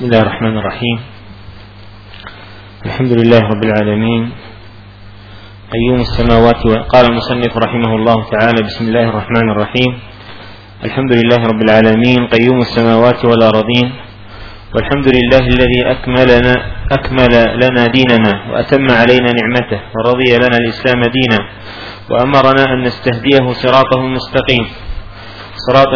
بسم الله الرحمن الرحيم. الحمد لله رب العالمين قيوم السماوات. قال المصنف رحمه الله تعالى: بسم الله الرحمن الرحيم. الحمد لله رب العالمين قيوم السماوات والأرضين، والحمد لله الذي أكمل لنا ديننا وأتم علينا نعمته ورضي لنا الإسلام دينا، وأمرنا أن نستهديه صراطه المستقيم، صراط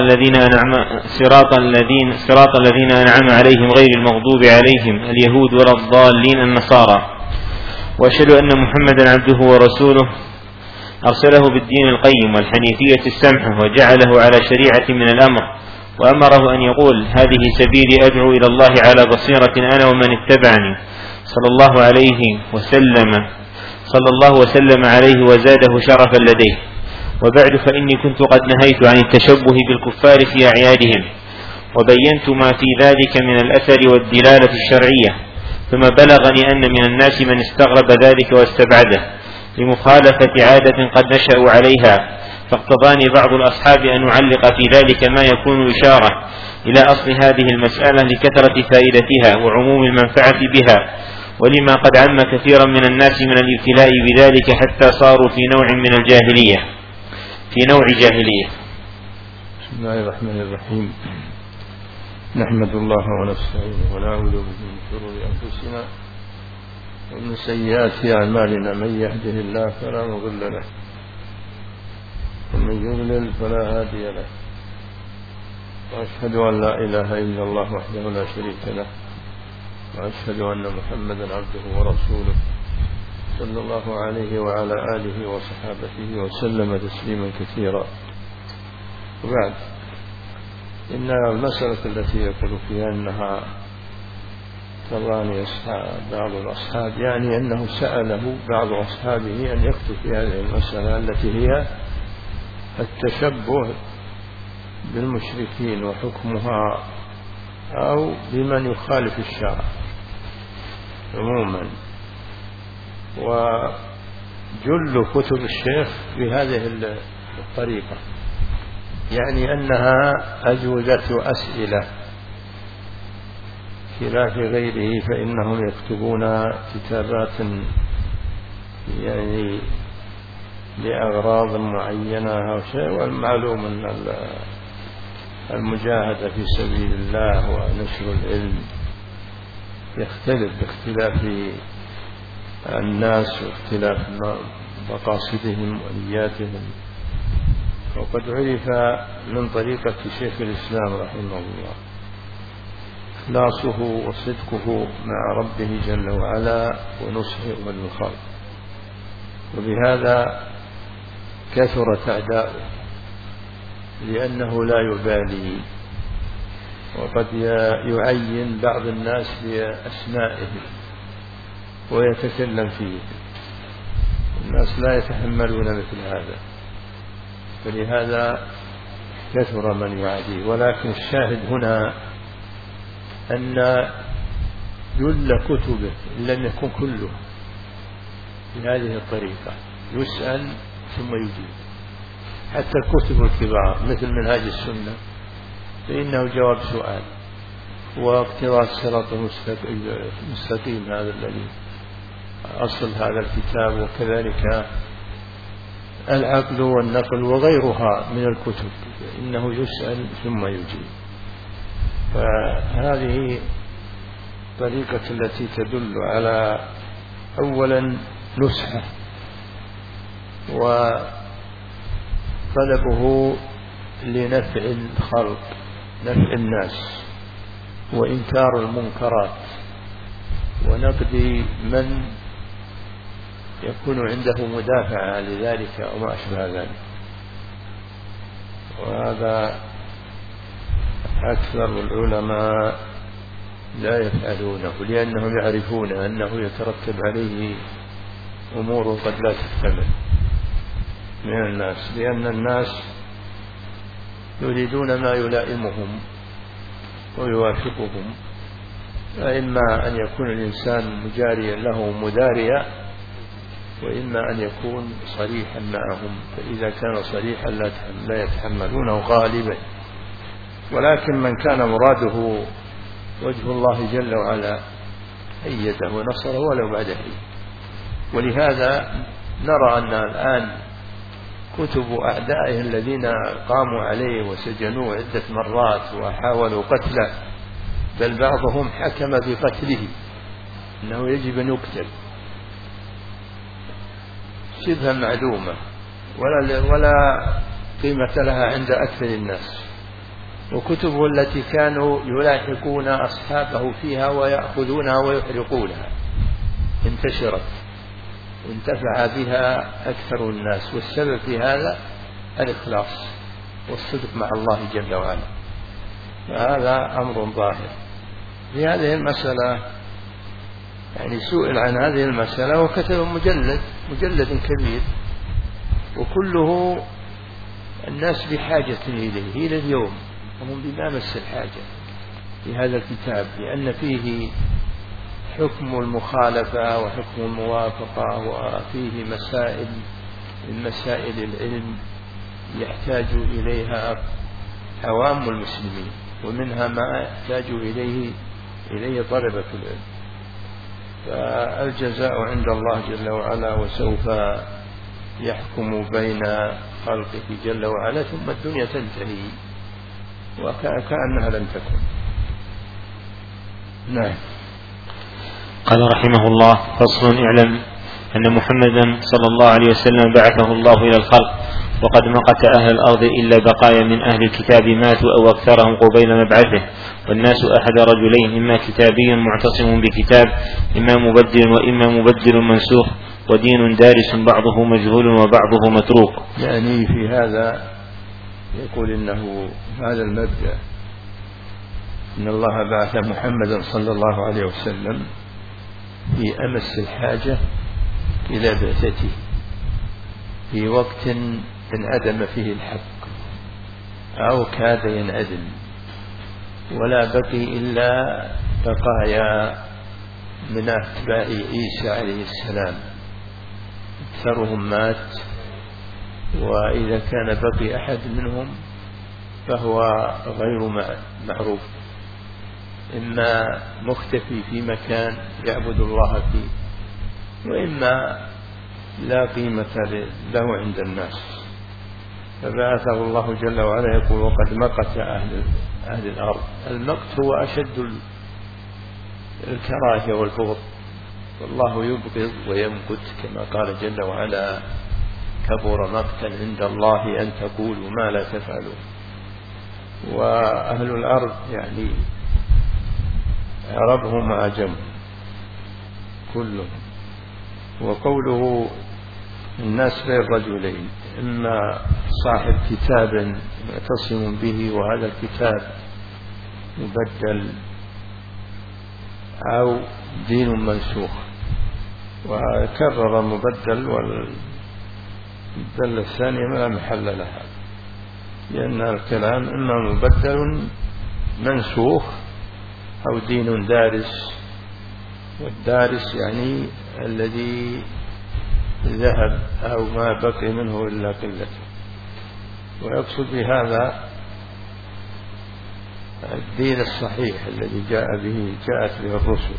الذين أنعم عليهم غير المغضوب عليهم اليهود ولا الضالين النصارى. وأشهد أن محمدا عبده ورسوله أرسله بالدين القيم والحنيفية السمحة، وجعله على شريعة من الأمر، وأمره أن يقول: هذه سبيلي أدعو إلى الله على بصيرة أنا ومن اتبعني، صلى الله وسلم عليه وزاده شرفا لديه. وبعد، فإني كنت قد نهيت عن التشبه بالكفار في أعيادهم، وبينت ما في ذلك من الأثر والدلالة الشرعية، ثم بلغني أن من الناس من استغرب ذلك واستبعده لمخالفة عادة قد نشأوا عليها، فاقتضاني بعض الأصحاب أن أعلق في ذلك ما يكون إشارة إلى أصل هذه المسألة لكثرة فائدتها وعموم المنفعة بها، ولما قد عم كثيرا من الناس من الابتلاء بذلك حتى صاروا في نوع جاهلية. بسم الله الرحمن الرحيم. نحمد الله ونستعينه ونعوذ به من شرور أنفسنا ومن سيئات أعمالنا، من يهده الله فلا مضل له ومن يضلل فلا هادي له، وأشهد أن لا إله إلا الله وحده لا شريك له، وأشهد أن محمدا عبده ورسوله صلى الله عليه وعلى آله وصحابته وسلم تسليما كثيرا. وبعد، إن المسألة التي يقول فيها أنها تراني بعض الأصحاب، يعني أنه سأله بعض أصحابه أن يكتب في هذه المسألة التي هي التشبه بالمشركين وحكمها، أو بمن يخالف الشرع عموما. وجل كتب الشيخ بهذه الطريقة، يعني أنها أجوبة أسئلة، خلاف غيره فإنهم يكتبون كتابات يعني لأغراض معينة أو شيء، والمعلوم أن المجاهدة في سبيل الله ونشر العلم يختلف باختلاف الناس واختلاف مقاصدهم ونياتهم. وقد عرف من طريقة شيخ الإسلام رحمه الله إخلاصه وصدقه مع ربه جل وعلا ونصحه للخلق، وبهذا كثرت أعداؤه لأنه لا يبالي، وقد يعين بعض الناس بأسمائهم ويتكلم فيه. الناس لا يتحملون مثل هذا، فلهذا كثر من يعاديه. ولكن الشاهد هنا أن جل كتبه إن لم يكن كله بهذه الطريقة يسأل ثم يجيب. حتى الكتب الكبار مثل منهاج السنة فإنه جواب سؤال، واقتراء الصراط المستقيم هذا الذي أصل هذا الكتاب، وكذلك العقل والنقل وغيرها من الكتب إنه يسأل ثم يجيب. فهذه طريقة التي تدل على أولا نصحه وطلبه لنفع الخلق، نفع الناس، وإنكار المنكرات، ونقد من يكون عنده مدافع لذلك وما أشبه ذلك. وهذا أكثر العلماء لا يفعلونه، لأنهم يعرفون أنه يترتب عليه أمور قد لا تحتمل من الناس، لأن الناس يريدون ما يلائمهم ويوافقهم، فإما أن يكون الإنسان مجاريا له مداريا، وإما أن يكون صريحا معهم، فإذا كان صريحا لا يتحملونه غالبا. ولكن من كان مراده وجه الله جل وعلا أيده ونصره ولو بعد حين. ولهذا نرى أن الآن كتب أعدائه الذين قاموا عليه وسجنوه عدة مرات وحاولوا قتله، بل بعضهم حكم بقتله أنه يجب أن يقتل، شبه معدومة ولا قيمة لها عند أكثر الناس. وكتبه التي كانوا يلاحقون أصحابه فيها ويأخذونها ويحرقونها انتشرت وانتفع بها أكثر الناس، والسبب في هذا الإخلاص والصدق مع الله جل وعلا. فهذا أمر ظاهر. في هذه المسألة يعني سئل عن هذه المسألة وكتب مجلد كبير، وكله الناس بحاجة إليه إلى اليوم، وهم بمامس الحاجة في هذا الكتاب، لأن فيه حكم المخالفة وحكم الموافقة، وفيه مسائل العلم يحتاج إليها عوام المسلمين، ومنها ما يحتاج إليه طلبة العلم. فالجزاء عند الله جل وعلا، وسوف يحكم بين خلقه جل وعلا، ثم الدنيا تنتهي وكأنها لم تكن. نعم. قال رحمه الله: فصل: اعلم أن محمدا صلى الله عليه وسلم بعثه الله إلى الخلق، وقد مقت أهل الأرض إلا بقايا من أهل الكتاب ماتوا أو أكثرهم قبيل مبعثه، والناس أحد رجلين: إما كتابي معتصم بكتاب، إما مبدل وإما مبدل منسوخ، ودين دارس بعضه مجهول وبعضه متروك. يعني في هذا يقول إنه هذا المبدأ، إن الله بعث محمدا صلى الله عليه وسلم في أمس الحاجة إلى بعثته، في وقت انعدم فيه الحق أو كاد ينعدم، ولا بقي إلا بقايا من أتباع عيسى عليه السلام، أكثرهم مات، وإذا كان بقي أحد منهم فهو غير معروف، إما مختفي في مكان يعبد الله فيه، وإما لا قيمة له عند الناس. فبعثه الله جل وعلا يقول: وقد مقت أهل الأرض. المقت هو أشد الكراهية والبغض، والله يبغض ويمقت، كما قال جل وعلا: كبر مقتا عند الله أن تقولوا ما لا تفعلون. وأهل الأرض يعني عربهم وعجمهم كلهم. وقوله الناس غير رجلين: إما صاحب كتاب معتصم به وهذا الكتاب مبدل، أو دين منسوخ. وكرر المبدل والمبدل الثاني لا محل لها، لأن الكلام إما مبدل منسوخ أو دين دارس، والدارس يعني الذي ذهب أو ما بقي منه إلا قلته. ويقصد بهذا الدين الصحيح الذي جاءت به الرسل.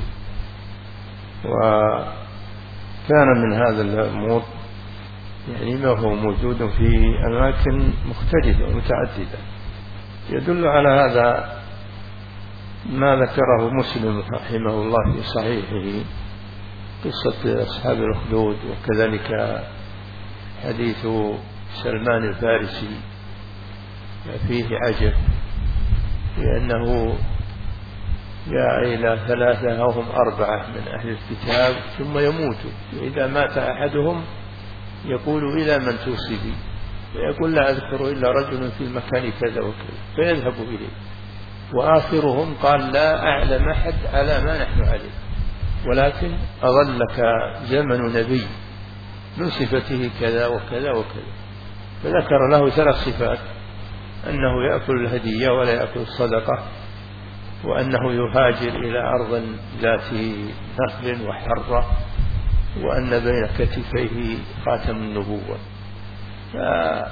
وكان من هذا الأمور يعني ما هو موجود في أماكن مختلفة ومتعددة. يدل على هذا ما ذكره مسلم رحمه الله في صحيحه، قصة أصحاب الأخدود، وكذلك حديث سلمان الفارسي فيه عجب، لأنه جاء إلى 3 أو هم 4 من أهل الكتاب ثم يموتوا، وإذا مات أحدهم يقول: إلى من توصي؟ فيقول: لا أذكر إلا رجل في المكان كذا وكذا، فيذهب إليه. وآخرهم قال: لا أعلم أحد على ما نحن عليه، ولكن أظلك زمن نبي من صفته كذا وكذا وكذا. فذكر له 3 صفات: أنه يأكل الهدية ولا يأكل الصدقة، وأنه يهاجر إلى أرض ذات نخل وحرة، وأن بين كتفيه خاتم النبوة.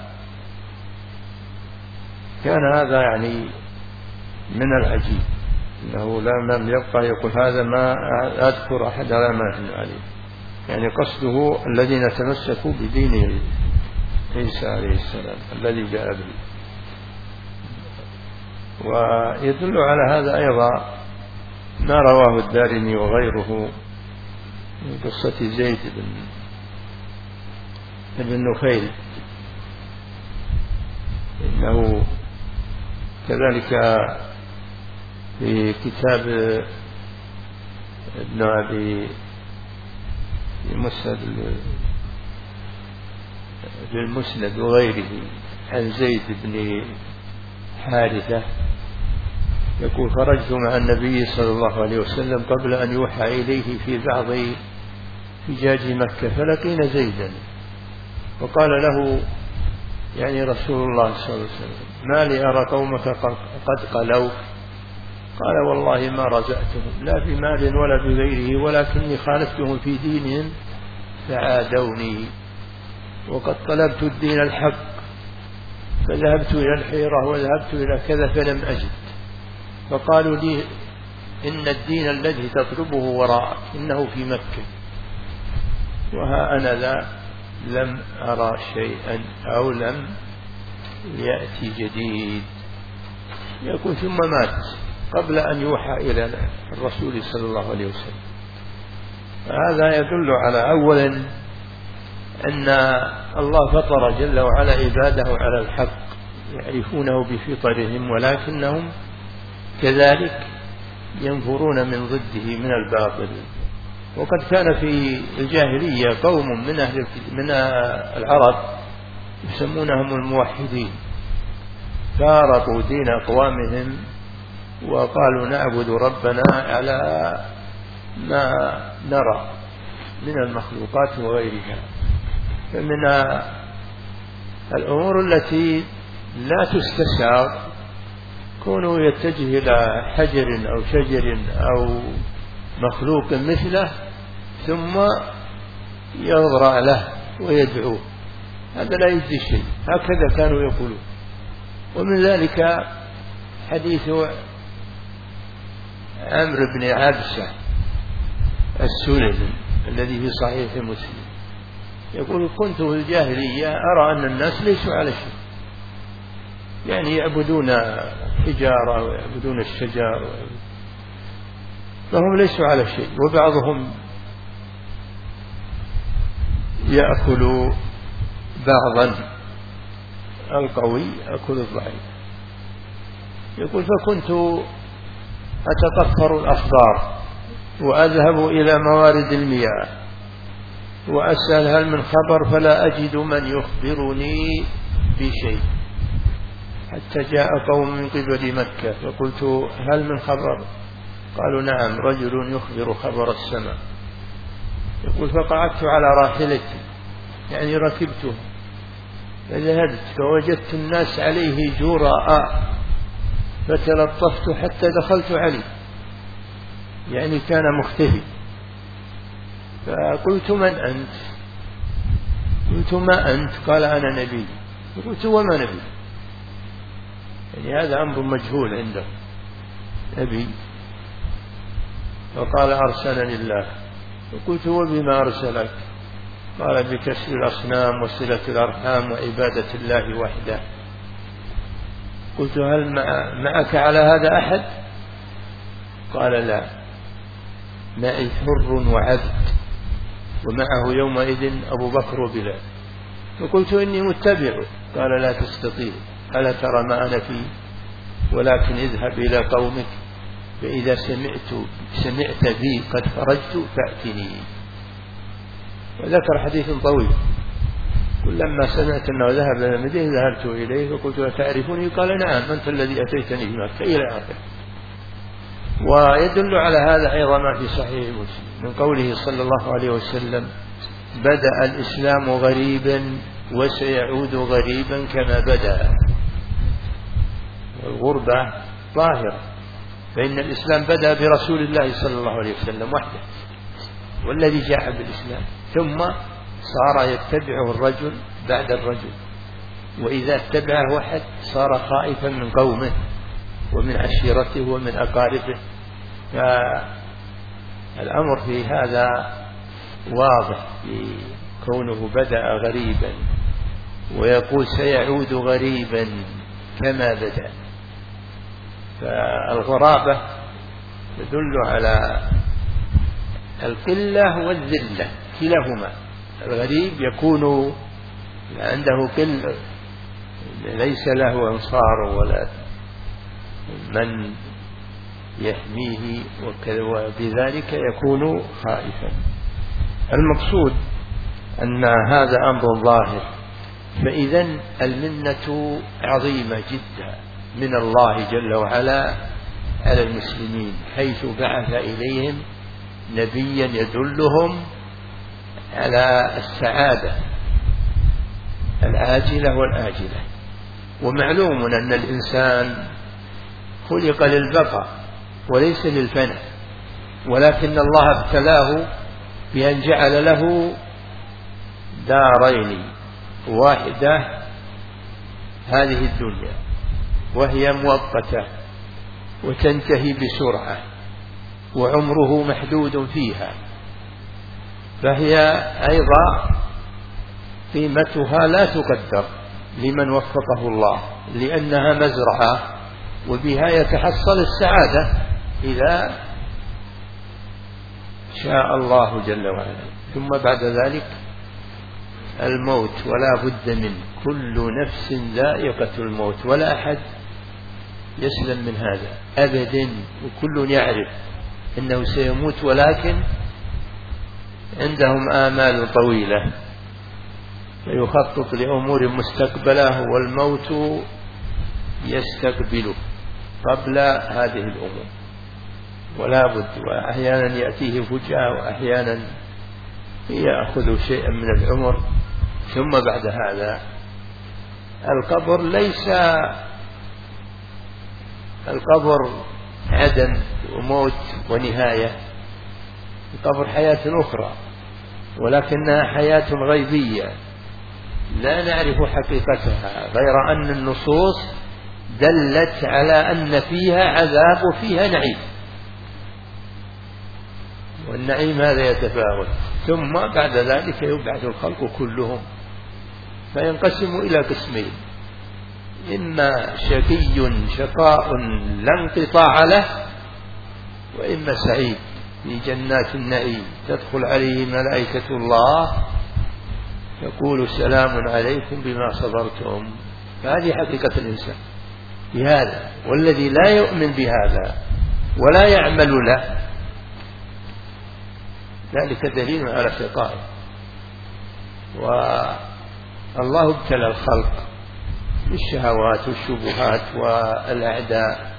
فكان هذا يعني من العجيب إنه لم يبقى يقول هذا ما أذكر أحد على ما عليه، يعني قصده الذين تمسكوا بدين عيسى عليه السلام الذي جاء به. ويدل على هذا أيضا ما رواه الدارمي وغيره من قصة زيد بن نفيل، إنه كذلك في كتاب ابن أبي المسند وغيره عن زيد بن حارثة يقول خرجت مع النبي صلى الله عليه وسلم قبل أن يوحى إليه في بعض فجاج مكة، فلقينا زيدا وقال له يعني رسول الله صلى الله عليه وسلم ما لي أرى قومك قد قلوك؟ قال والله ما رزقتهم لا بمال ولا بغيره، ولكني خالفتهم في دينهم فعادوني، وقد طلبت الدين الحق فذهبت إلى الحيرة وذهبت إلى كذا فلم أجد، فقالوا لي إن الدين الذي تطلبه وراءك إنه في مكة، وها أنا لا لم أرى شيئا أو لم يأتي جديد. يقول ثم مات قبل أن يوحى إلى الرسول صلى الله عليه وسلم. هذا يدل على أولا أن الله فطر جل وعلا عباده على الحق يعرفونه بفطرهم، ولكنهم كذلك ينفرون من ضده من الباطل. وقد كان في الجاهلية قوم من العرب يسمونهم الموحدين، فارقوا دين أقوامهم وقالوا نعبد ربنا على ما نرى من المخلوقات وغيرها. فمن الأمور التي لا تستشار كونه يتجه إلى حجر أو شجر أو مخلوق مثله ثم يضرع له ويدعوه، هذا لا يجزي شيء، هكذا كانوا يقولون. ومن ذلك حديث عمرو بن عبسة السلمي الذي في صحيح مسلم، يقول كنت في الجاهلية أرى أن الناس ليسوا على شيء، يعني يعبدون حجارة ويعبدون الشجر فهم ليسوا على شيء، وبعضهم يأكل بعضا القوي يأكل الضعيف. يقول فكنت أتقفر الأخبار وأذهب إلى موارد المياه وأسأل هل من خبر فلا أجد من يخبرني بشيء، حتى جاء قوم من قبل مكة فقلت هل من خبر؟ قالوا نعم رجل يخبر خبر السماء. يقول فقعدت على راحلتي يعني ركبته فذهبت فوجدت الناس عليه جراء فتلطفت حتى دخلت عليه، يعني كان مختفي. فقلت من أنت؟ قلت ما أنت؟ قال أنا نبي. قلت وما نبي؟ يعني هذا أمر مجهول عنده نبي. فقال أرسلني الله. فقلت وبما أرسلك؟ قال بكسر الأصنام وصلة الأرحام وعبادة الله وحده. قلت هل معك على هذا أحد؟ قال لا، معي حر وعبد ومعه يومئذ أبو بكر وبلال. فقلت إني متبع. قال لا تستطيع، ألا ترى ما أنا فيه؟ ولكن اذهب إلى قومك فإذا سمعت بي قد خرجت فأتني. وذكر حديث طويل. لما سمعت أنه ذهب إلى المدينة ذهبت إليه وقلت أتعرفني؟ قال نعم أنت الذي أتيتني بمكة إلى آخره. ويدل على هذا أيضا ما في صحيح مسلم من قوله صلى الله عليه وسلم بدأ الإسلام غريبا وسيعود غريبا كما بدأ. والغربة ظاهرة، فإن الإسلام بدأ برسول الله صلى الله عليه وسلم وحده والذي جاء بالإسلام، ثم صار يتبعه الرجل بعد الرجل، وإذا اتبعه واحد صار خائفا من قومه ومن عشيرته ومن أقاربه. فالأمر في هذا واضح، في كونه بدأ غريبا ويقول سيعود غريبا كما بدأ. فالغرابة تدل على القلة والذلة كلاهما. الغريب يكون عنده قلة، ليس له أنصار ولا من يحميه، وبذلك يكون خائفا. المقصود أن هذا أمر ظاهر، فإذن المنة عظيمة جدا من الله جل وعلا على المسلمين، حيث بعث إليهم نبيا يدلهم على السعادة العاجلة والآجلة. ومعلوم أن الإنسان خلق للبقاء وليس للفناء، ولكن الله ابتلاه بأن جعل له دارين، واحدة هذه الدنيا وهي مؤقتة وتنتهي بسرعة وعمره محدود فيها، فهي أيضا قيمتها لا تقدر لمن وفقه الله، لأنها مزرعة وبها يتحصل السعادة إذا شاء الله جل وعلا. ثم بعد ذلك الموت ولا بد منه، كل نفس ذائقة الموت، ولا أحد يسلم من هذا أبدا، وكل يعرف أنه سيموت، ولكن عندهم آمال طويلة فيخطط لأمور مستقبلة، والموت يستقبله قبل هذه الأمور، ولا بد. وأحيانا يأتيه فجأة، وأحيانا يأخذ شيئا من العمر. ثم بعد هذا القبر ليس القبر عدم وموت ونهاية، القبر حياة أخرى، ولكنها حياة غيبية لا نعرف حقيقتها، غير أن النصوص دلت على أن فيها عذاب وفيها نعيم، والنعيم هذا يتفاوت. ثم بعد ذلك يبعث الخلق كلهم فينقسم إلى قسمين: إما شقي شقاء لا انقطاع له، وإما سعيد في جنات النعيم تدخل عليه ملائكة الله يقول سلام عليكم بما صبرتم. فهذه حقيقة الإنسان بهذا، والذي لا يؤمن بهذا ولا يعمل له ذلك دليل على خطائه. والله ابتلى الخلق بالشهوات والشبهات والأعداء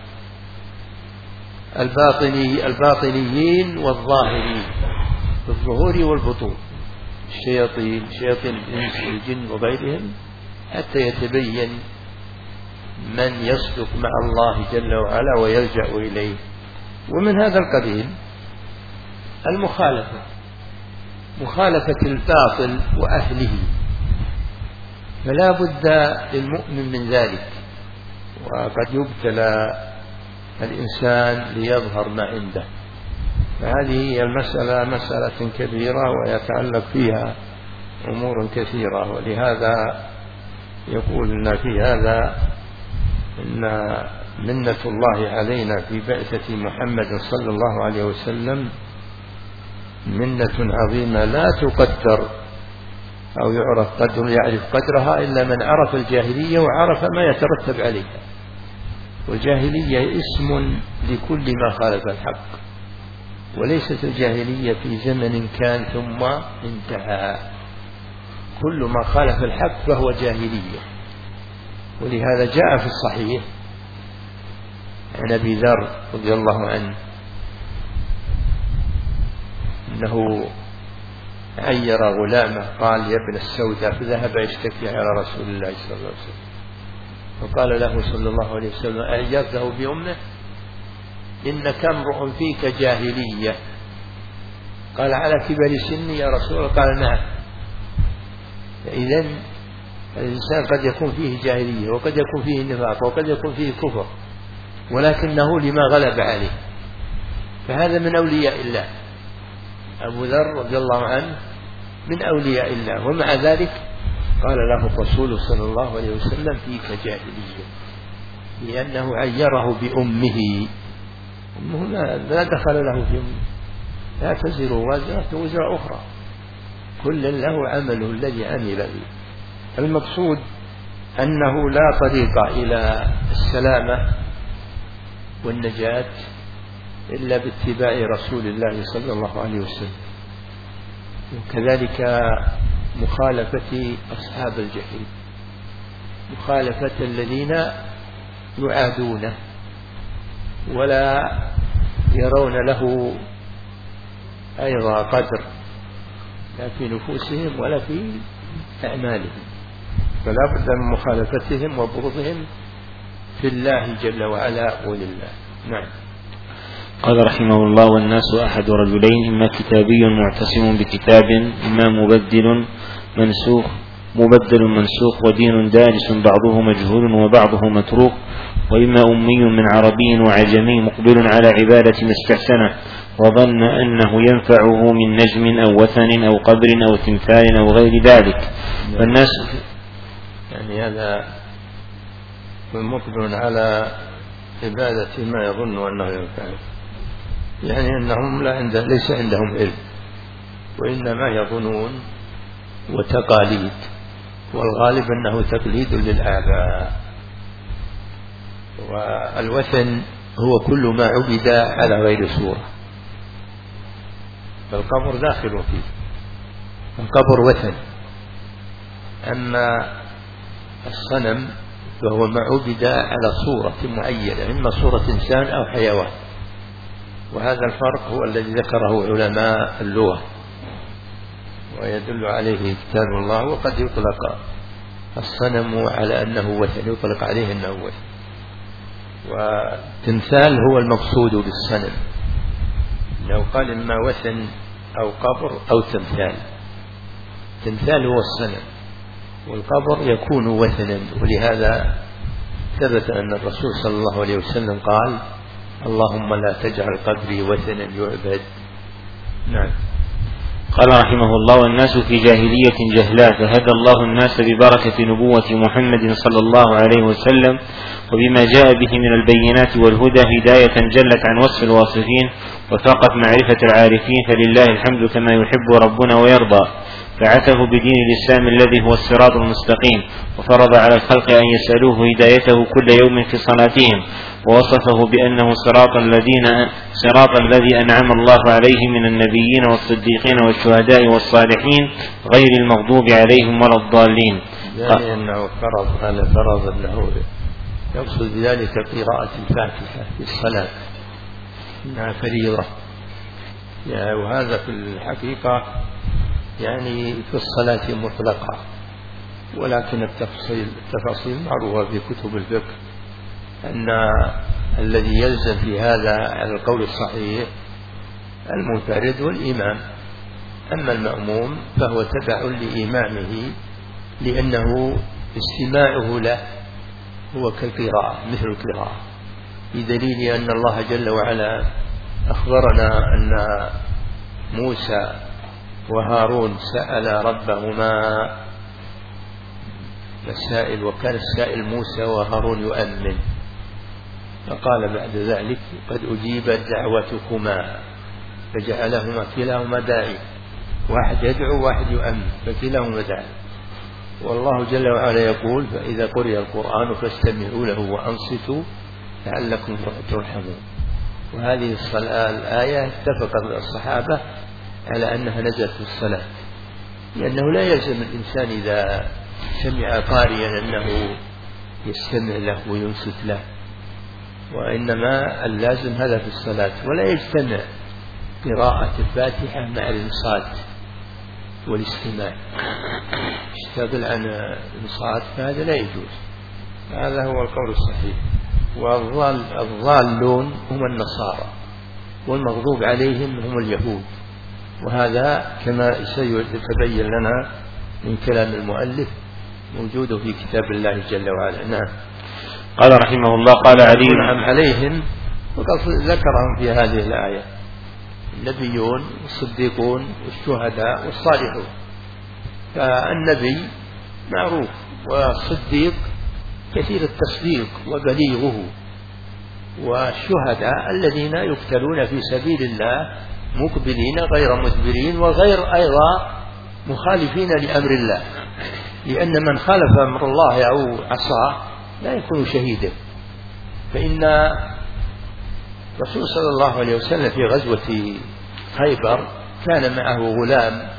الباطنيين والظاهرين، بالظهور والبطون، الشياطين، شياطين الإنس والجن وغيرهم، حتى يتبين من يصدق مع الله جل وعلا ويلجأ إليه. ومن هذا القبيل مخالفة الباطل وأهله، فلا بد للمؤمن من ذلك. وقد يبتلى الإنسان ليظهر ما عنده، فهذه المسألة مسألة كبيرة ويتعلق فيها أمور كثيرة. ولهذا يقول لنا في هذا إن منة الله علينا في بعثة محمد صلى الله عليه وسلم منة عظيمة لا تقدر أو يعرف قدرها إلا من عرف الجاهلية وعرف ما يترتب عليها. والجاهلية اسم لكل ما خالف الحق، وليست الجاهلية في زمن كان ثم انتهى، كل ما خالف الحق فهو جاهلية. ولهذا جاء في الصحيح عن أبي ذر رضي الله عنه أنه عير غلامه قال: يا ابن السوداء، فذهب يشتكي على رسول الله صلى الله عليه وسلم، فقال له صلى الله عليه وسلم: أعيرته بأمه؟ إنك امرؤ فيك جاهلية. قال: على كبر سني يا رسول الله؟ قال: نعم. إذن الإنسان قد يكون فيه جاهلية، وقد يكون فيه نفاق، وقد يكون فيه كفر، ولكنه لما غلب عليه، فهذا من أولياء الله. أبو ذر رضي الله عنه من أولياء الله، ومع ذلك قال له الرسول صلى الله عليه وسلم فيك جاهلية، لأنه عيره بأمه. أمه لا دخل له في أمه، لا تزر وازرة وزر أخرى، كل له عمله الذي عمل به. المقصود أنه لا طريق إلى السلامة والنجاة إلا باتباع رسول الله صلى الله عليه وسلم، وكذلك مخالفة أصحاب الجحيم، مخالفة الذين يعادونه ولا يرون له أيضا قدر لا في نفوسهم ولا في أعمالهم، فلا بد من مخالفتهم وبغضهم في الله جل وعلا ولله. نعم. قال رحمه الله: والناس أحد رجلين، إما كتابي معتصم بكتاب، إما مبدل منسوخ ودين دارس بعضه مجهول وبعضه متروك، وإما أمي من عربي وعجمي مقبل على عبادة ما استحسنه وظن أنه ينفعه من نجم أو وثن أو قبر أو تمثال أو غير ذلك. فالناس يعني هذا مقبل على عبادة ما يظن أنه ينفعه، يعني أنهم ليس عندهم علم، وإنما يظنون وتقاليد، والغالب أنه تقليد للآباء. والوثن هو كل ما عبد على غير صورة، فالقبر داخل فيه، القبر وثن. أما الصنم فهو ما عبد على صورة معينة، إما صورة إنسان أو حيوان، وهذا الفرق هو الذي ذكره علماء اللغة ويدل عليه كتاب الله. وقد يطلق الصنم على أنه وثن، يطلق عليه أنه وثن، والتمثال هو المقصود بالصنم، لو قال إما وثن أو قبر أو تمثال. التمثال هو الصنم، والقبر يكون وثنا، ولهذا ثبت أن الرسول صلى الله عليه وسلم قال: اللهم لا تجعل قبري وثنا يعبد. نعم. قال رحمه الله: والناس في جاهلية جهلاء، فهدى الله الناس ببركة نبوة محمد صلى الله عليه وسلم وبما جاء به من البينات والهدى هداية جلت عن وصف الواصفين وفاقت معرفة العارفين، فلله الحمد كما يحب ربنا ويرضى. فعته بدين الإسلام الذي هو الصراط المستقيم، وفرض على الخلق أن يسألوه هدايته كل يوم في صلاتهم، ووصفه بأنه صراط الذي أنعم الله عليه من النبيين والصديقين والشهداء والصالحين غير المغضوب عليهم ولا الضالين. يعني أنه فرض أنه يقصد بذلك قراءة الفاتحة في الصلاة إنها فريضة، وهذا في الحقيقة يعني في الصلاة مطلقة، ولكن التفاصيل معروفة في كتب الفقه، أن الذي يلزم في هذا على القول الصحيح المنفرد والإمام، أما المأموم فهو تبع لإمامه، لأنه استماعه له هو كالقراءة مثل القراءة، بدليل أن الله جل وعلا أخبرنا أن موسى وهارون سأل ربهما السائل، وكان السائل موسى وهارون يؤمن، فقال بعد ذلك: قد أجيبت دعوتكما، فجعلهما كلاهما داعي، واحد يدعو واحد يؤمن، فكلاهما داعي. والله جل وعلا يقول: فإذا قرئ القرآن فاستمعوا له وأنصتوا لعلكم ترحمون. وهذه الآية اتفق الصحابة على أنها نزلت في الصلاة، لأنه لا يلزم الإنسان إذا سمع قارئا أنه يستمع له وينصت له، وإنما اللازم هذا في الصلاة، ولا يجتمع قراءة الفاتحة مع الإنصات والاستماع، اشتغل عن الإنصات فهذا لا يجوز. هذا هو القول الصحيح. والضالون هم النصارى، والمغضوب عليهم هم اليهود، وهذا كما سيتبين لنا من كلام المؤلف موجود في كتاب الله جل وعلا. نعم. قال رحمه الله قال علي ينعم عليهم وقد ذكرهم في هذه الآية: النبيون والصديقون والشهداء والصالحون. فالنبي معروف، والصديق كثير التصديق وبليغه، والشهداء الذين يقتلون في سبيل الله مقبلين غير مدبرين وغير أيضا مخالفين لأمر الله، لأن من خالف أمر الله أو عصاه لا يكون شهيدا. فإن الرسول صلى الله عليه وسلم في غزوة خيبر كان معه غلام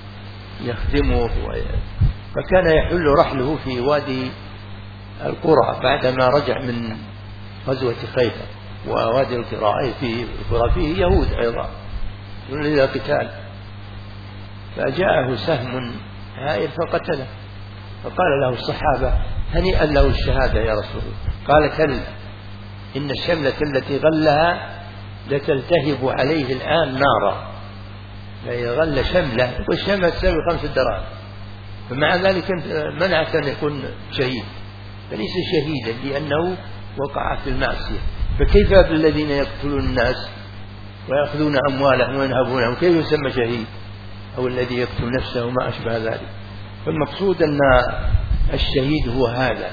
يخدمه، فكان يحل رحله في وادي القرى بعدما رجع من غزوة خيبر، ووادي القرى فيه يهود أيضا إلى قتال، فجاءه سهم هائل فقتله، فقال له الصحابة: هنيئا له الشهادة يا رسول الله. قال: كلا، إن الشملة التي غلها لتلتهب عليه الآن نارا. فإذا غل شملة، والشملة تساوي 5 دراهم، فمع ذلك منعت أن يكون شهيد، فليس شهيدا لأنه وقع في المعصية. فكيف بالذين يقتلون الناس ويأخذون أموالهم وينهبونهم، كيف يسمى شهيد؟ أو الذي يقتل نفسه وما أشبه ذلك. فالمقصود أن الشهيد هو هذا،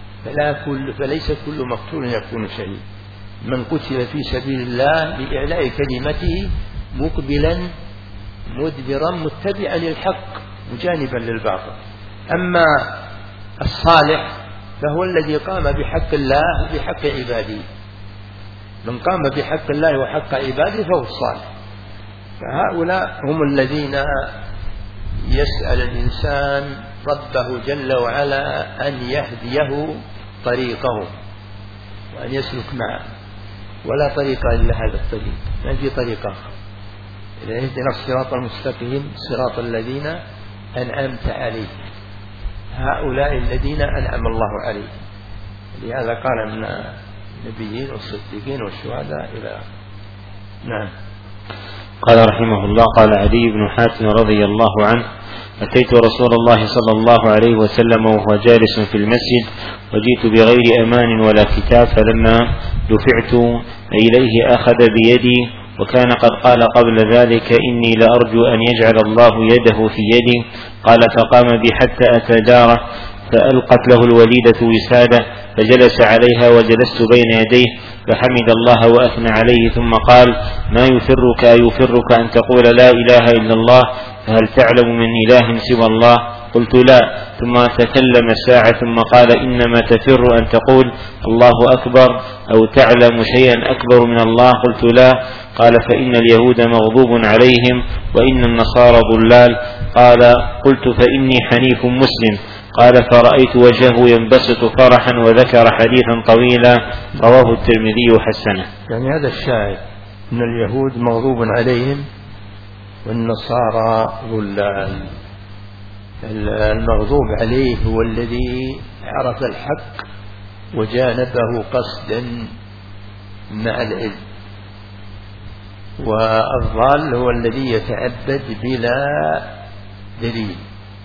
فليس كل مقتول يكون شهيد. من قتل في سبيل الله لإعلاء كلمته مقبلا مدبرا متبعا للحق مجانبا للباطل. أما الصالح فهو الذي قام بحق الله وبحق عباده. من قام بحق الله وحق عباده فهو الصالح. فهؤلاء هم الذين يسأل الإنسان ربه جل وعلا أن يهديه طريقهم وأن يسلك معه، ولا طريق إلا هذا الطريق، ما في طريق آخر. إذا اهدنا الصراط المستقيم صراط الذين أنعمت عليهم، هؤلاء الذين أنعم الله عليهم. لهذا قال من النبيين والصديقين والشهداء إلى نعم. قال رحمه الله قال علي بن حاتم رضي الله عنه: أتيت رسول الله صلى الله عليه وسلم وهو جالس في المسجد، وجئت بغير أمان ولا كتاب، فلما دفعت إليه أخذ بيدي، وكان قد قال قبل ذلك: إني لأرجو أن يجعل الله يده في يدي. قال: فقام بي حتى أتداره، فألقت له الوليدة وسادة، فجلس عليها وجلست بين يديه، فحمد الله وأثنى عليه، ثم قال: ما يفرك أن تقول لا إله إلا الله، فهل تعلم من إله سوى الله؟ قلت: لا. ثم تكلم ساعة ثم قال: إنما تفر أن تقول الله أكبر، أو تعلم شيئا أكبر من الله؟ قلت: لا. قال: فإن اليهود مغضوب عليهم، وإن النصارى ضلال. قلت: فإني حنيف مسلم. قال: فرأيت وجهه ينبسط فرحا، وذكر حديثا طويلا رواه الترمذي وحسنه. يعني هذا الشاهد أن اليهود مغضوب عليهم والنصارى ضلال. المغضوب عليه هو الذي عرف الحق وجانبه قصدا مع العلم، والضال هو الذي يتعبد بلا دليل.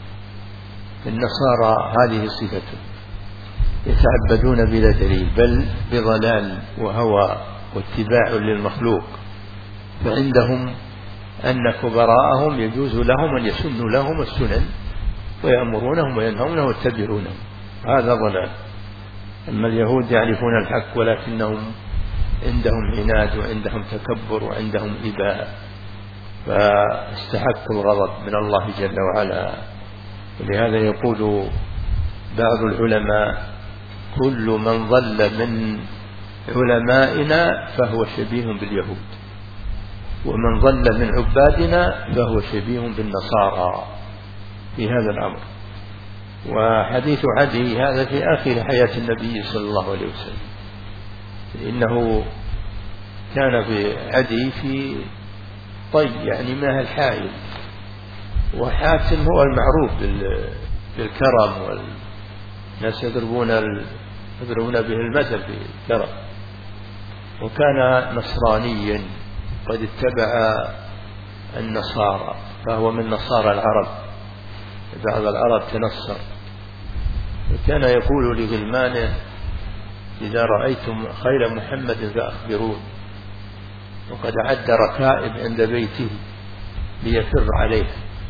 النصارى هذه صفته، يتعبدون بلا دليل، بل بضلال وهوى واتباع للمخلوق. فعندهم أن كبراءهم يجوز لهم أن يسنوا لهم السنن ويأمرونهم وينهونهم ويتبعونهم، هذا ضلال. أما اليهود يعرفون الحق ولكنهم عندهم عناد وعندهم تكبر وعندهم إباء، فاستحقوا الغضب من الله جل وعلا. ولهذا يقول بعض العلماء: كل من ضل من علمائنا فهو شبيه باليهود، ومن ضل من عبادنا فهو شبيه بالنصارى في هذا الأمر. وحديث عدي هذا في آخر حياة النبي صلى الله عليه وسلم، إنه كان في عدي في طي، يعني ماء الحائل، وحاتم هو المعروف بالكرم، والناس يضربون به المثل في الكرم. وكان نصرانيا قد اتبع النصارى، فهو من نصارى العرب، بعض العرب تنصر. وكان يقول لغلمانه: إذا رأيتم خيل محمد فأخبرون. وقد عد ركائب عند بيته ليفر عليه،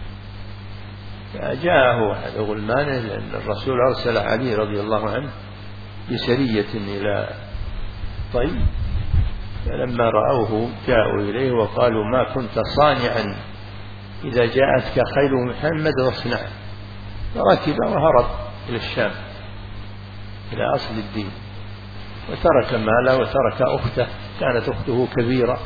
فجاءه هذا غلمان، لأن الرسول أرسل علي رضي الله عنه بسرية إلى طيب، فلما رأوه جاءوا إليه وقالوا ما كنت صانعا إذا جاءتك خيل محمد واصنع. فركب وهرب إلى الشام إلى أصل الدين، وترك ماله وترك أخته، كانت أخته كبيرة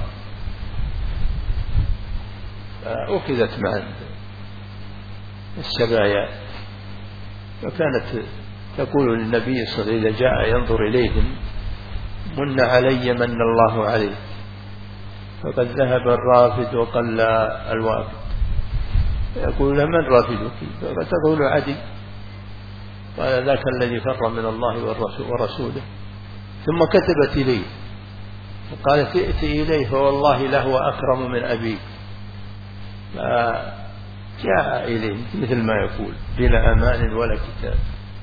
فأخذت مع السبايا، فكانت تقول للنبي صلى الله عليه وسلم إذا جاء ينظر إليهم من علي من الله عليه، فقد ذهب الرافد وقل الوافد. يقول له من رافدك؟ فتقول عدي. قال ذاك الذي فر من الله ورسوله. ثم كتبت إليه وقالت ائتي إليه فوالله له أكرم من أبيك. فجاء إليه مثل ما يقول بلا أمان ولا كتاب.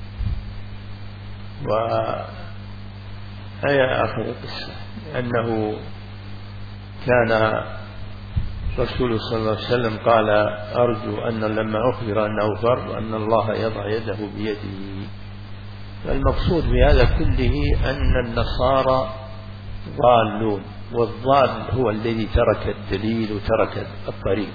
وهي آخر القصة أنه كان رسول صلى الله عليه وسلم قال أرجو أن لما أخبر أنه فر أن الله يضع يده بيده. فالمقصود بهذا كله أن النصارى ضالون، والضال هو الذي ترك الدليل وترك الطريق،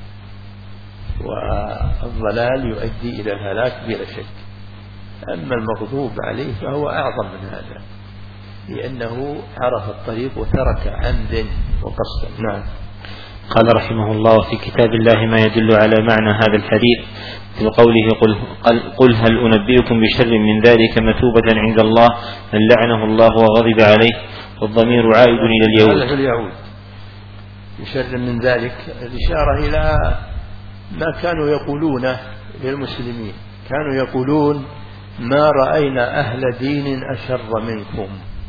والضلال يؤدي إلى الهلاك بلا شك. أما المغضوب عليه فهو أعظم من هذا، لأنه عرف الطريق وترك عمدا وقصدا. نعم. قال رحمه الله: في كتاب الله ما يدل على معنى هذا الحديث في قوله قل هل أنبئكم بشر من ذلك مثوبة عند الله من لعنه الله وغضب عليه، والضمير عائد إلى اليهود. بشر من ذلك الإشارة إلى ما كانوا يقولونه للمسلمين، كانوا يقولون ما رأينا أهل دين أشر منكم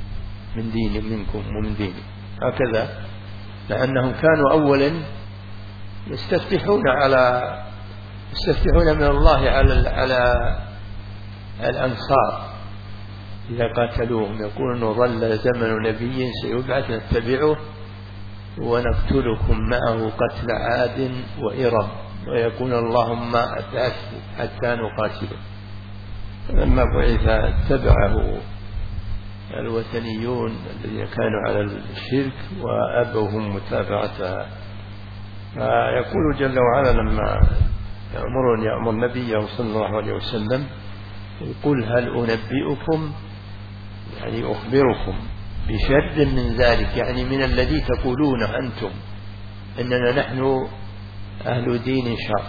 ومن دين هكذا، لأنهم كانوا أولا يستفتحون من الله على الأنصار إذا قاتلوهم، يقولون ظل زمن نبي سيبعث نتبعه ونقتلكم معه قتل عاد وإرم، ويكون اللهم أبعثه حتى نقاتله. لما بعث اتبعه الوثنيون الذين كانوا على الشرك وأبوهم متابعتها. فيقول جل وعلا لما يأمر نبيه صلى الله عليه وسلم يقول هل أنبئكم، يعني أخبركم بشر من ذلك، يعني من الذي تقولونه أنتم إننا نحن أهل دين شر،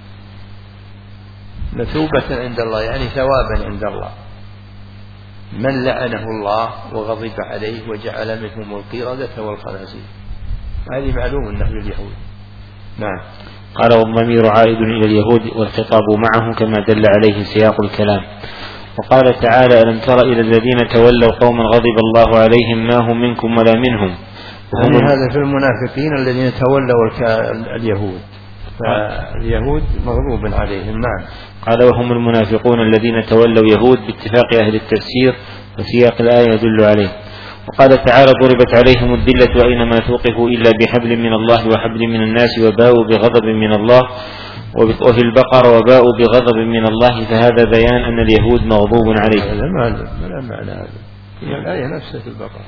مثوبة عند الله يعني ثوابا عند الله، من لعنه الله وغضب عليه وجعل منهم القردة والخنازير. هذه معلوم أنه اليهود. نعم. قال والضمير عائد إلى اليهود والخطاب معه كما دل عليه سياق الكلام. وقال تعالى ألم تر إلى الذين تولوا قوما غضب الله عليهم ما هم منكم ولا منهم. هذا في المنافقين الذين تولوا اليهود، فاليهود مغضوب عليهم. نعم. قال وهم المنافقون الذين تولوا يهود باتفاق أهل التفسير، وسياق الآية يدل عليه. وقال تعالى ضربت عليهم الذلة أينما توقفوا إلا بحبل من الله وحبل من الناس وباءوا بغضب من الله، وفي البقرة وباءوا بغضب من الله، فهذا بيان أن اليهود مغضوب عليهم. هذا ما معنى هذا، هي الآية نفسها في البقرة.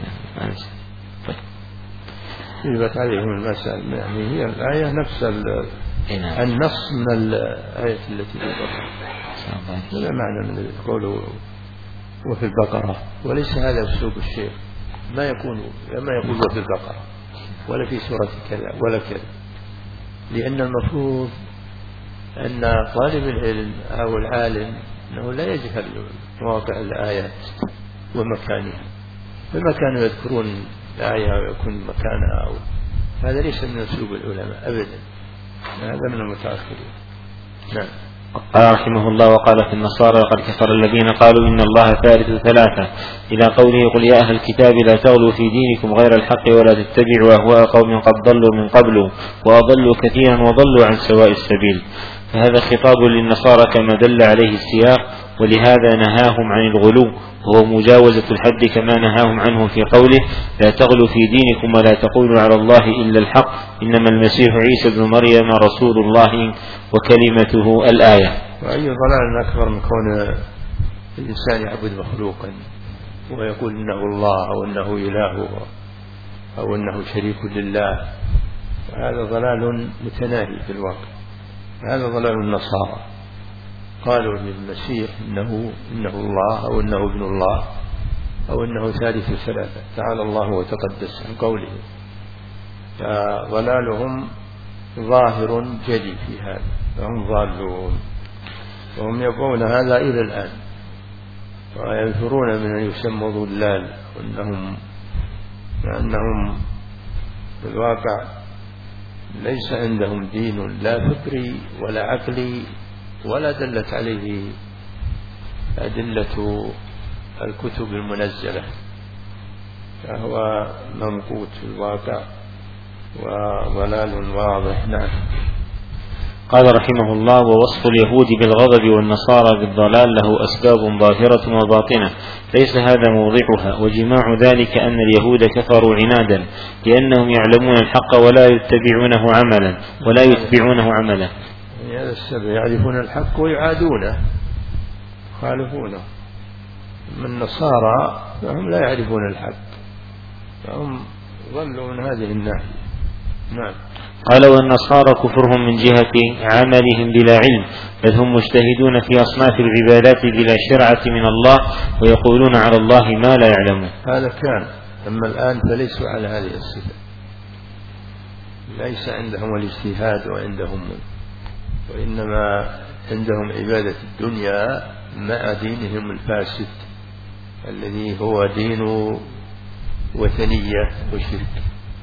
ضربت عليهم المثل، يعني هي الآية نفس النص من الآية التي في البقرة. هذا معنى من قوله وفي البقرة، وليس هذا أسلوب الشيخ، ما يقول وفي البقرة ولا في سورة كذا ولا كذا، لأن المفروض أن طالب العلم أو العالم أنه لا يجهل مواقع الآيات ومكانها، فما كانوا يذكرون الآية ويكون مكانها هذا ليس من أسلوب العلماء أبدا، هذا من المتأخرين. نعم. قال رحمه الله وقال في النصارى وقد كفر الذين قالوا إن الله ثالث ثلاثة، إلى قوله قل يا أهل الكتاب لا تغلوا في دينكم غير الحق ولا تتبعوا أهواء قوم قد ضلوا من قبل وأضلوا كثيرا وضلوا عن سواء السبيل. فهذا خطاب للنصارى كما دل عليه السياق، ولهذا نهاهم عن الغلو وهو مجاوزة الحد كما نهاهم عنه في قوله: لا تغلوا في دينكم ولا تقولوا على الله إلا الحق إنما المسيح عيسى ابن مريم رسول الله وكلمته الآية. وأي ضلال أكبر من كون الإنسان يعبد مخلوقا ويقول إنه الله أو إنه إله أو إنه شريك لله، هذا ضلال متناهي في الواقع. هذا ضلال النصارى، قالوا للمسيح إنه الله أو إنه ابن الله أو إنه ثالث ثلاثة، تعالى الله وتقدس عن قوله. فضلالهم ظاهر جلي في هذا، فهم ضالون وهم يبغون هذا إلى الآن، وينفرون من أن يسموا ضلال، لأنهم في الواقع ليس عندهم دين لا فكري ولا عقلي ولا دلت عليه أدلة الكتب المنزلة، فهو ممقوت في الواقع وضلال واضح. نعم. قال رحمه الله: ووصف اليهود بالغضب والنصارى بالضلال له أسباب ظاهرة وباطنة ليس هذا موضعها، وجماع ذلك أن اليهود كفروا عنادا لأنهم يعلمون الحق ولا يتبعونه عملا. هذا السبب، يعرفون الحق ويعادونه يخالفونه. من النصارى فهم لا يعرفون الحق، فهم ظلوا من هذه الناحية. نعم. قال: والنصارى كفرهم من جهة عملهم بلا علم، بل هم مجتهدون في أصناف العبادات بلا شرعة من الله ويقولون على الله ما لا يعلمون. هذا كان، أما الآن فليسوا على هذه الصفة، ليس عندهم الاجتهاد وإنما عندهم عبادة الدنيا مع دينهم الفاسد الذي هو دين وثنية وشرك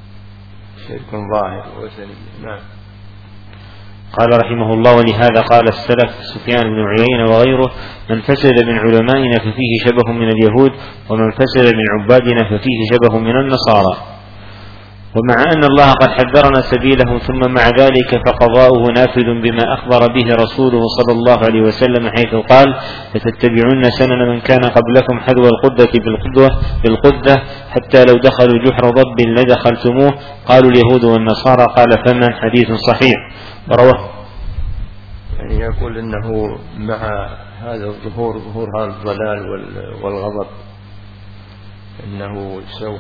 ظاهر وثنية. نعم. قال رحمه الله: ولهذا قال السلف سفيان بن عيينة وغيره: من فسد من علمائنا ففيه شبه من اليهود، ومن فسد من عبادنا ففيه شبه من النصارى. ومع أن الله قد حذرنا سبيله، ثم مع ذلك فقضاؤه نافذ بما أخبر به رسوله صلى الله عليه وسلم، حيث قال: لتتبعن سنن من كان قبلكم حذو القدة بالقدة حتى لو دخلوا جحر ضب لدخلتموه، قالوا اليهود والنصارى، قال: فمن؟ حديث صحيح. ورواه، يعني يقول إنه مع هذا ظهور هذا الضلال والغضب إنه سوف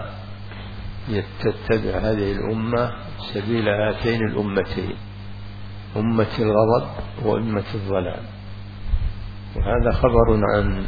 تتبع هذه الأمة سبيل هاتين الأمتين، أمة الغضب وأمة الضلال. وهذا خبر عن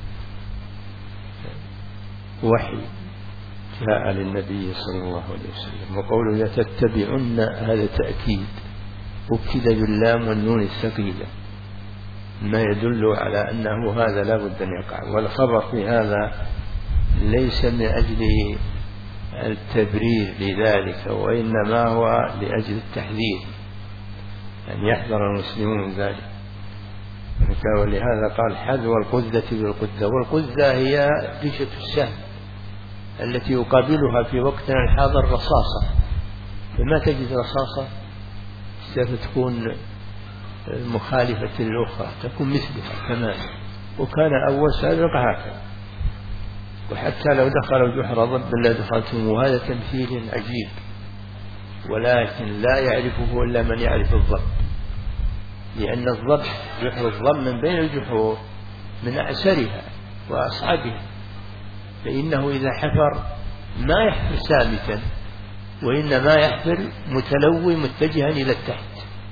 وحي جاء للنبي صلى الله عليه وسلم، وقوله لتتبعن هذا تأكيد أكد باللام والنون الثقيلة، ما يدل على أنه هذا لا بد أن يقع. والخبر في هذا ليس من أجل التبرير لذلك، وإنما هو لأجل التحذير، أن يحذر المسلمون ذلك. ولهذا قال: حذو القذة بالقذة، والقذة هي ريشة السهم التي يقابلها في وقتنا الحاضر رصاصة، فما تجد رصاصة ستكون مخالفة للأخرى، تكون مثلها كمان، وكان أول سابق هكذا. وحتى لو دخلوا جحر ضب لدخلتم، وهذا تمثيل عجيب، ولكن لا يعرفه إلا من يعرف الضب، لأن الضب جحر الضب من بين الجحور من أعسرها وأصعبها، فإنه إذا حفر ما يحفر ثابتا، وإنما يحفر متلوي متجها إلى التحت.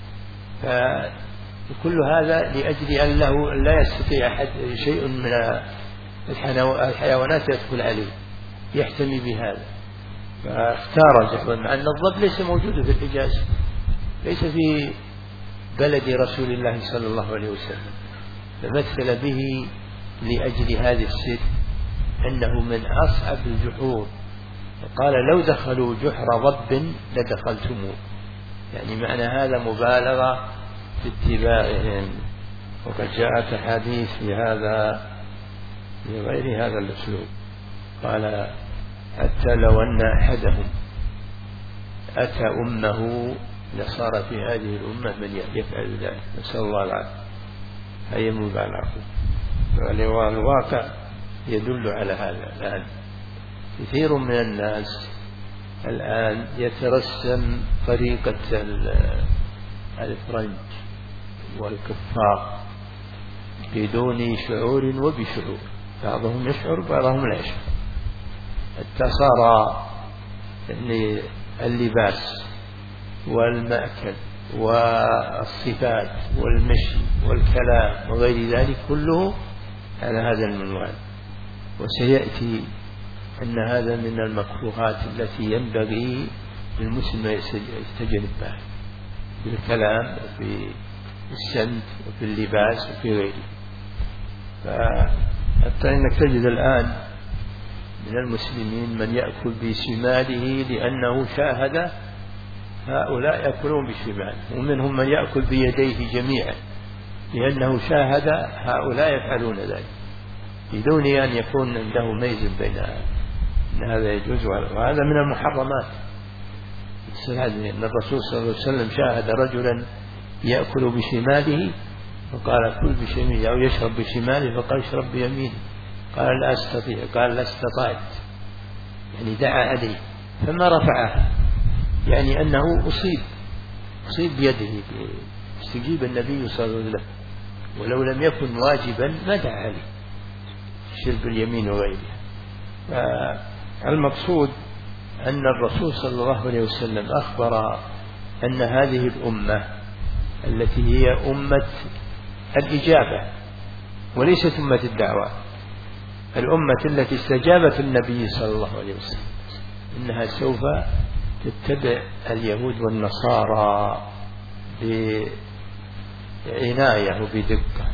فكل هذا لأجل أنه لا يستطيع أحد شيء من الحيوانات يدخل عليه يحتمي بهذا، فاختار جحر، مع أن الضب ليس موجود في الحجاز، ليس في بلد رسول الله صلى الله عليه وسلم، فمثل به لأجل هذه السر أنه من أصعب الجحور، وقال: لو دخلوا جحر ضب لدخلتموه، يعني معنى هذا مبالغة في اتباعهم. وقد جاءت حديث في هذا بغير هذا الأسلوب، قال: حتى لو أن أحدهم أتى أمه صار في هذه الأمة من يفعل ذلك، نسأل الله العافية. هيا مبع العفو. والواقع يدل على هذا. الآن كثير من الناس الآن يترسم طريقة الفرنج والكفار بدون شعور وبشعور، بعضهم يشعر بعضهم لا يشعر. حتى صار اللباس والمأكل والصفات والمشي والكلام وغير ذلك كله على هذا المنوال. وسيأتي أن هذا من المكروهات التي ينبغي للمسلم يستجنبها في الكلام وفي السمت وفي اللباس وفي غيره. حتى إنك تجد الآن من المسلمين من يأكل بشماله لأنه شاهد هؤلاء يأكلون بشماله، ومنهم من يأكل بيديه جميعا لأنه شاهد هؤلاء يفعلون ذلك بدون أن يكون عنده ميز بين أن هذا يجوز وهذا من المحرمات. أن الرسول صلى الله عليه وسلم شاهد رجلا يأكل بشماله فقال كل بشماله، أو يشرب بشماله فقال اشرب بيمينه، قال لا أستطيع، قال لا استطعت، يعني دعا عليه فما رفعها، يعني أنه أصيب بيده، استجيب النبي صلى الله عليه وسلم، ولو لم يكن واجبا ما دعا عليه شرب اليمين وغيرها. المقصود أن الرسول صلى الله عليه وسلم أخبر أن هذه الأمة التي هي أمة الإجابة وليست أمة الدعوة، الأمة التي استجابت النبي صلى الله عليه وسلم، إنها سوف تتبع اليهود والنصارى بعناية وبدقة.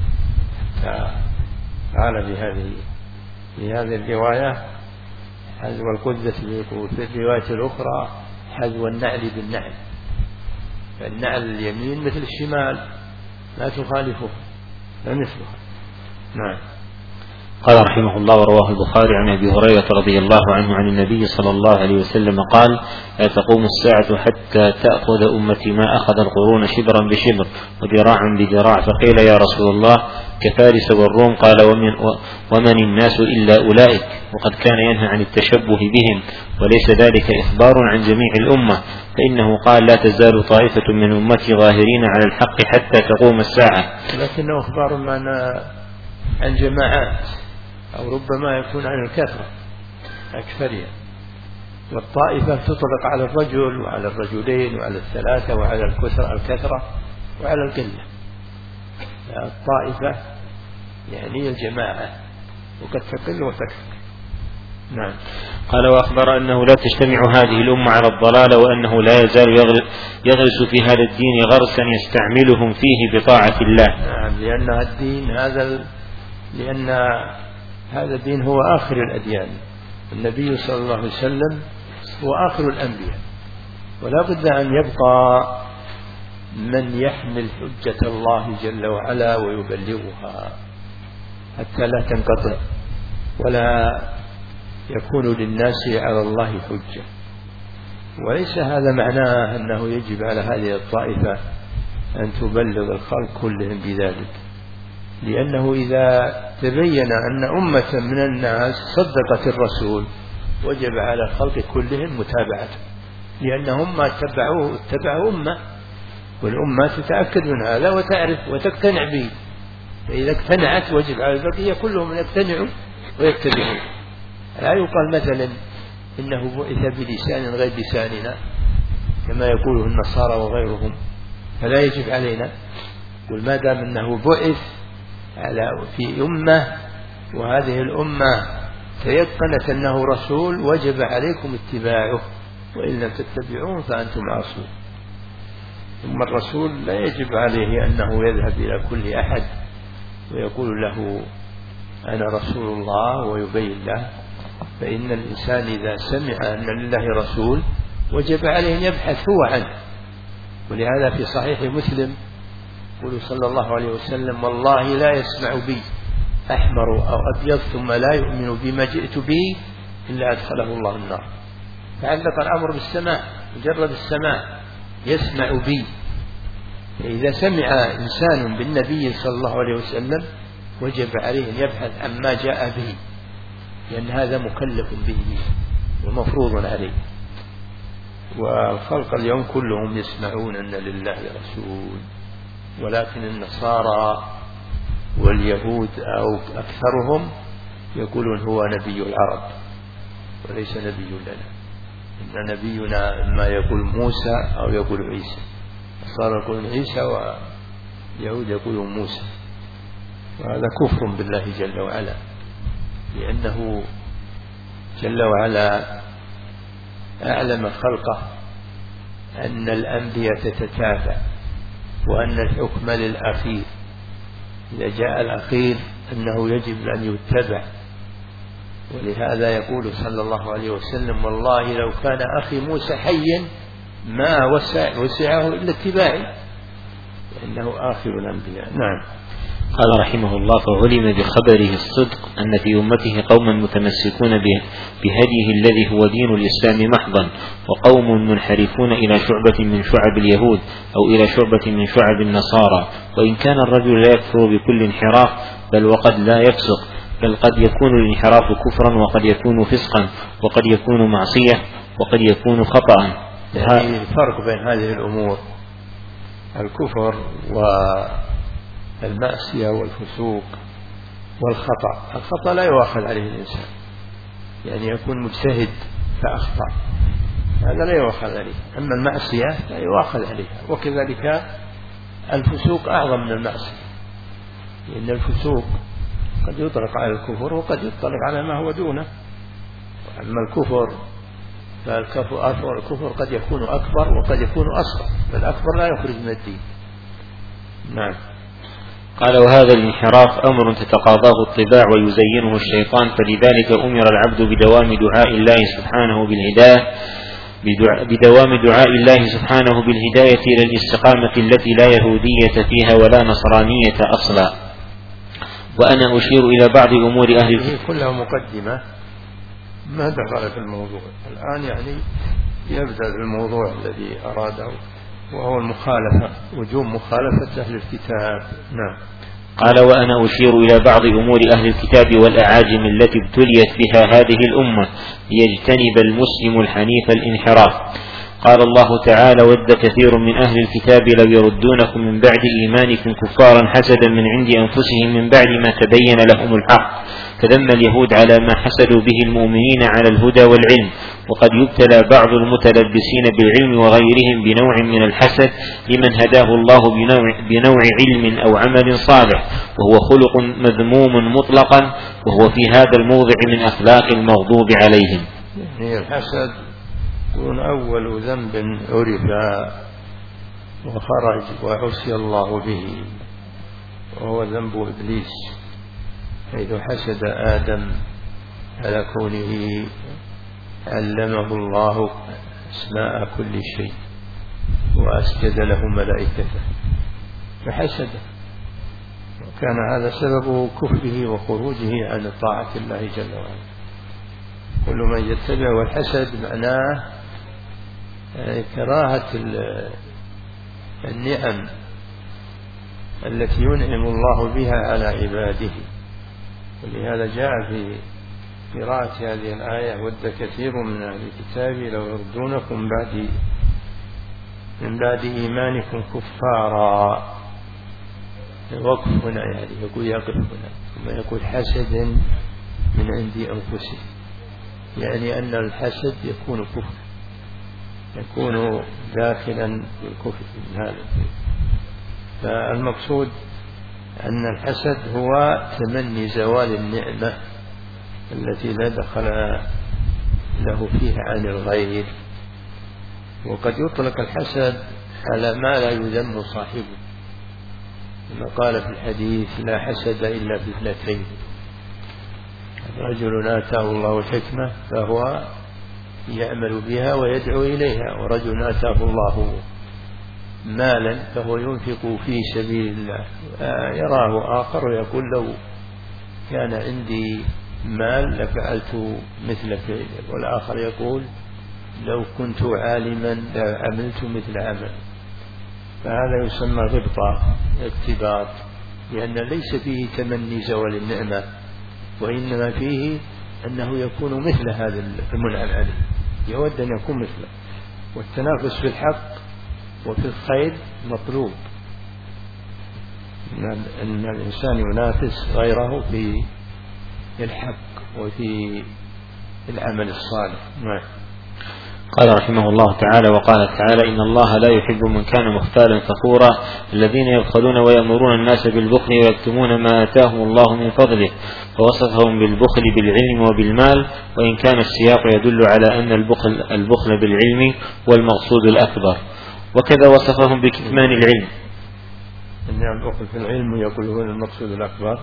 قال في هذه الرواية حذو القدة بالقوة، في الرواية الأخرى حذو النعل بالنعل، فالنعل اليمين مثل الشمال لا تخالفه لا مثلها. نعم. قال رحمه الله: ورواه البخاري عن أبي هريرة رضي الله عنه عن النبي صلى الله عليه وسلم قال: لا تقوم الساعة حتى تأخذ أمتي ما أخذ القرون شبرا بشبر وذراعا بذراع. فقيل: يا رسول الله كفارس والروم؟ قال: ومن الناس إلا أولئك. وقد كان ينهى عن التشبه بهم، وليس ذلك إخبار عن جميع الأمة، فإنه قال: لا تزال طائفة من أمتي ظاهرين على الحق حتى تقوم الساعة. لكنه إخبار عن جماعات، أو ربما يكون عن الكثرة أكثرية. والطائفة تطلق على الرجل وعلى الرجلين وعلى الثلاثة وعلى الكثرة وعلى القلة. الطائفة يعني الجماعة، وقد تقل وتكثر. نعم. قال: وأخبر أنه لا تجتمع هذه الأمة على الضلال، وأنه لا يزال يغرس في هذا الدين غرسا يستعملهم فيه بطاعة الله. نعم، لأن هذا الدين هو آخر الأديان، النبي صلى الله عليه وسلم هو آخر الأنبياء، ولا بد أن يبقى من يحمل حجة الله جل وعلا ويبلغها حتى لا تنقطع ولا يكون للناس على الله حجة. وليس هذا معناه أنه يجب على هذه الطائفة أن تبلغ الخلق كلهم بذلك، لأنه إذا تبين أن أمة من الناس صدقت الرسول وجب على الخلق كلهم متابعته، لأنهم ما اتبعوا أمة، والأمة تتأكد من هذا وتعرف وتقتنع به، فإذا اقتنعت وجب على البقية كلهم أن يقتنعوا ويتبعوا. لا يقال مثلا إنه بعث بلسان غير لساننا كما يقوله النصارى وغيرهم فلا يجب علينا، وما دام أنه بعث في أمة وهذه الأمة تيقنت أنه رسول وجب عليكم اتباعه، وإن لم تتبعوه فأنتم عاصون. ثم الرسول لا يجب عليه أنه يذهب إلى كل أحد ويقول له أنا رسول الله ويبين له، فإن الإنسان إذا سمع أن لله رسول وجب عليه أن يبحث هو عنه. ولهذا في صحيح مسلم يقول صلى الله عليه وسلم: والله لا يسمع بي أحمر أو أبيض ثم لا يؤمن بما جئت به إلا أدخله الله النار. تعلق الأمر بالسماع، مجرد السماع يسمع بي. فإذا سمع إنسان بالنبي صلى الله عليه وسلم وجب عليه أن يبحث عن ما جاء به، لأن هذا مكلف به ومفروض عليه. والخلق اليوم كلهم يسمعون أن لله رسول، ولكن النصارى واليهود أو أكثرهم يقولون هو نبي العرب وليس نبي لنا، إن نبينا إما يقول موسى أو يقول عيسى. النصارى يقولون عيسى واليهود يقولون موسى، وهذا كفر بالله جل وعلا، لأنه جل وعلا أعلم خلقه أن الأنبياء تتتابع، وأن الحكم للأخير، إذا جاء الأخير أنه يجب أن يتبع. ولهذا يقول صلى الله عليه وسلم: والله لو كان أخي موسى حيا ما وسعه إلا اتباعي، لأنه آخر الأنبياء. نعم. قال رحمه الله: فعلم بخبره الصدق أن في أمته قوما متمسكون بهديه الذي هو دين الإسلام محضا، وقوم منحرفون إلى شعبة من شعب اليهود أو إلى شعبة من شعب النصارى. وإن كان الرجل لا يكفر بكل انحراف، بل وقد لا يفسق، بل قد يكون الانحراف كفرا، وقد يكون فسقا، وقد يكون معصية، وقد يكون خطأ. يعني الفرق بين هذه الأمور: الكفر والمعصية والفسوق والخطأ. الخطأ لا يؤاخذ عليه الإنسان، يعني يكون مجتهد فأخطأ، هذا لا يؤاخذ عليه. أما المعصية لا يؤاخذ عليها. وكذلك الفسوق أعظم من المعصية، لأن الفسوق قد يطلق على الكفر وقد يطلق على ما هو دونه. أما الكفر فالكفر قد يكون أكبر وقد يكون أصغر، فالأكبر لا يخرج من الدين. نعم. قال: وهذا الانحراف أمر تتقاضاه الطباع ويزينه الشيطان، فلذلك أمر العبد بدوام دعاء الله سبحانه بالهداية إلى الاستقامة التي لا يهودية فيها ولا نصرانية أصلا. وأنا أشير إلى بعض أمور أهل الكتاب. كلها مقدمة ما دخل في الموضوع الآن، يعني يبدأ الموضوع الذي أراده، وهو المخالفة، وجوب مخالفة أهل الكتاب. نعم. قال: وأنا أشير إلى بعض أمور أهل الكتاب والأعاجم التي ابتليت بها هذه الأمة ليجتنب المسلم الحنيف الانحراف. قال الله تعالى: ود كثير من أهل الكتاب لو يردونكم من بعد إيمانكم كفارا حسدا من عند أنفسهم من بعد ما تبين لهم الحق. فذم اليهود على ما حسدوا به المؤمنين على الهدى والعلم. وقد يبتلى بعض المتلبسين بالعلم وغيرهم بنوع من الحسد لمن هداه الله بنوع علم أو عمل صالح، وهو خلق مذموم مطلقا، وهو في هذا الموضع من أخلاق المغضوب عليهم. يعني الحسد يكون أول ذنب عرف وخرج وعصي الله به، وهو ذنب إبليس، حيث حسد آدم على كونه علمه الله أسماء كل شيء وأسجد له ملائكته فحسده، وكان هذا سبب كفره وخروجه عن طاعة الله جل وعلا. كل من يتبع، والحسد معناه كراهة النعم التي ينعم الله بها على عباده. ولهذا جاء في قراءة هذه الآية: ود كثير من أهل الكتاب لو يردونكم من بعد إيمانكم كفارا. وقف هنا، يعني يقول يقف هنا، ثم يقول حسد من عند أنفسهم، يعني أن الحسد يكون كفر، يكون داخلا بالكفر من هذا. فالمقصود أن الحسد هو تمني زوال النعمة التي لا دخل له فيها عن الغير. وقد يطلق الحسد على ما لا يذم صاحبه، كما قال في الحديث: لا حسد إلا في اثنتين: رجل آتاه الله الحكمة فهو يعمل بها ويدعو إليها، ورجل آتاه الله مالا فهو ينفق في سبيل الله. يراه آخر ويقول: لو كان عندي مال لفعلت مثل فعله. والآخر يقول: لو كنت عالما لعملت مثل عمل، فهذا يسمى غبطة اقتباط، لأن ليس فيه تمني زوال النعمة، وإنما فيه أنه يكون مثل هذا المنعم عليه، يود أن يكون مثله. والتنافس في الحق وفي الخير مطلوب، أن الإنسان ينافس غيره في الحق وفي العمل الصالح. قال رحمه الله تعالى: وقال تعالى: إن الله لا يحب من كان مختالا فخورا الذين يبخلون ويأمرون الناس بالبخل ويكتمون ما آتاهم الله من فضله، فوصفهم بالبخل بالعلم وبالمال، وإن كان السياق يدل على أن البخل بالعلم والمقصود الأكبر، وكذا وصفهم بكتمان العلم. أن البخل في العلم يقولون المقصود الأكبر،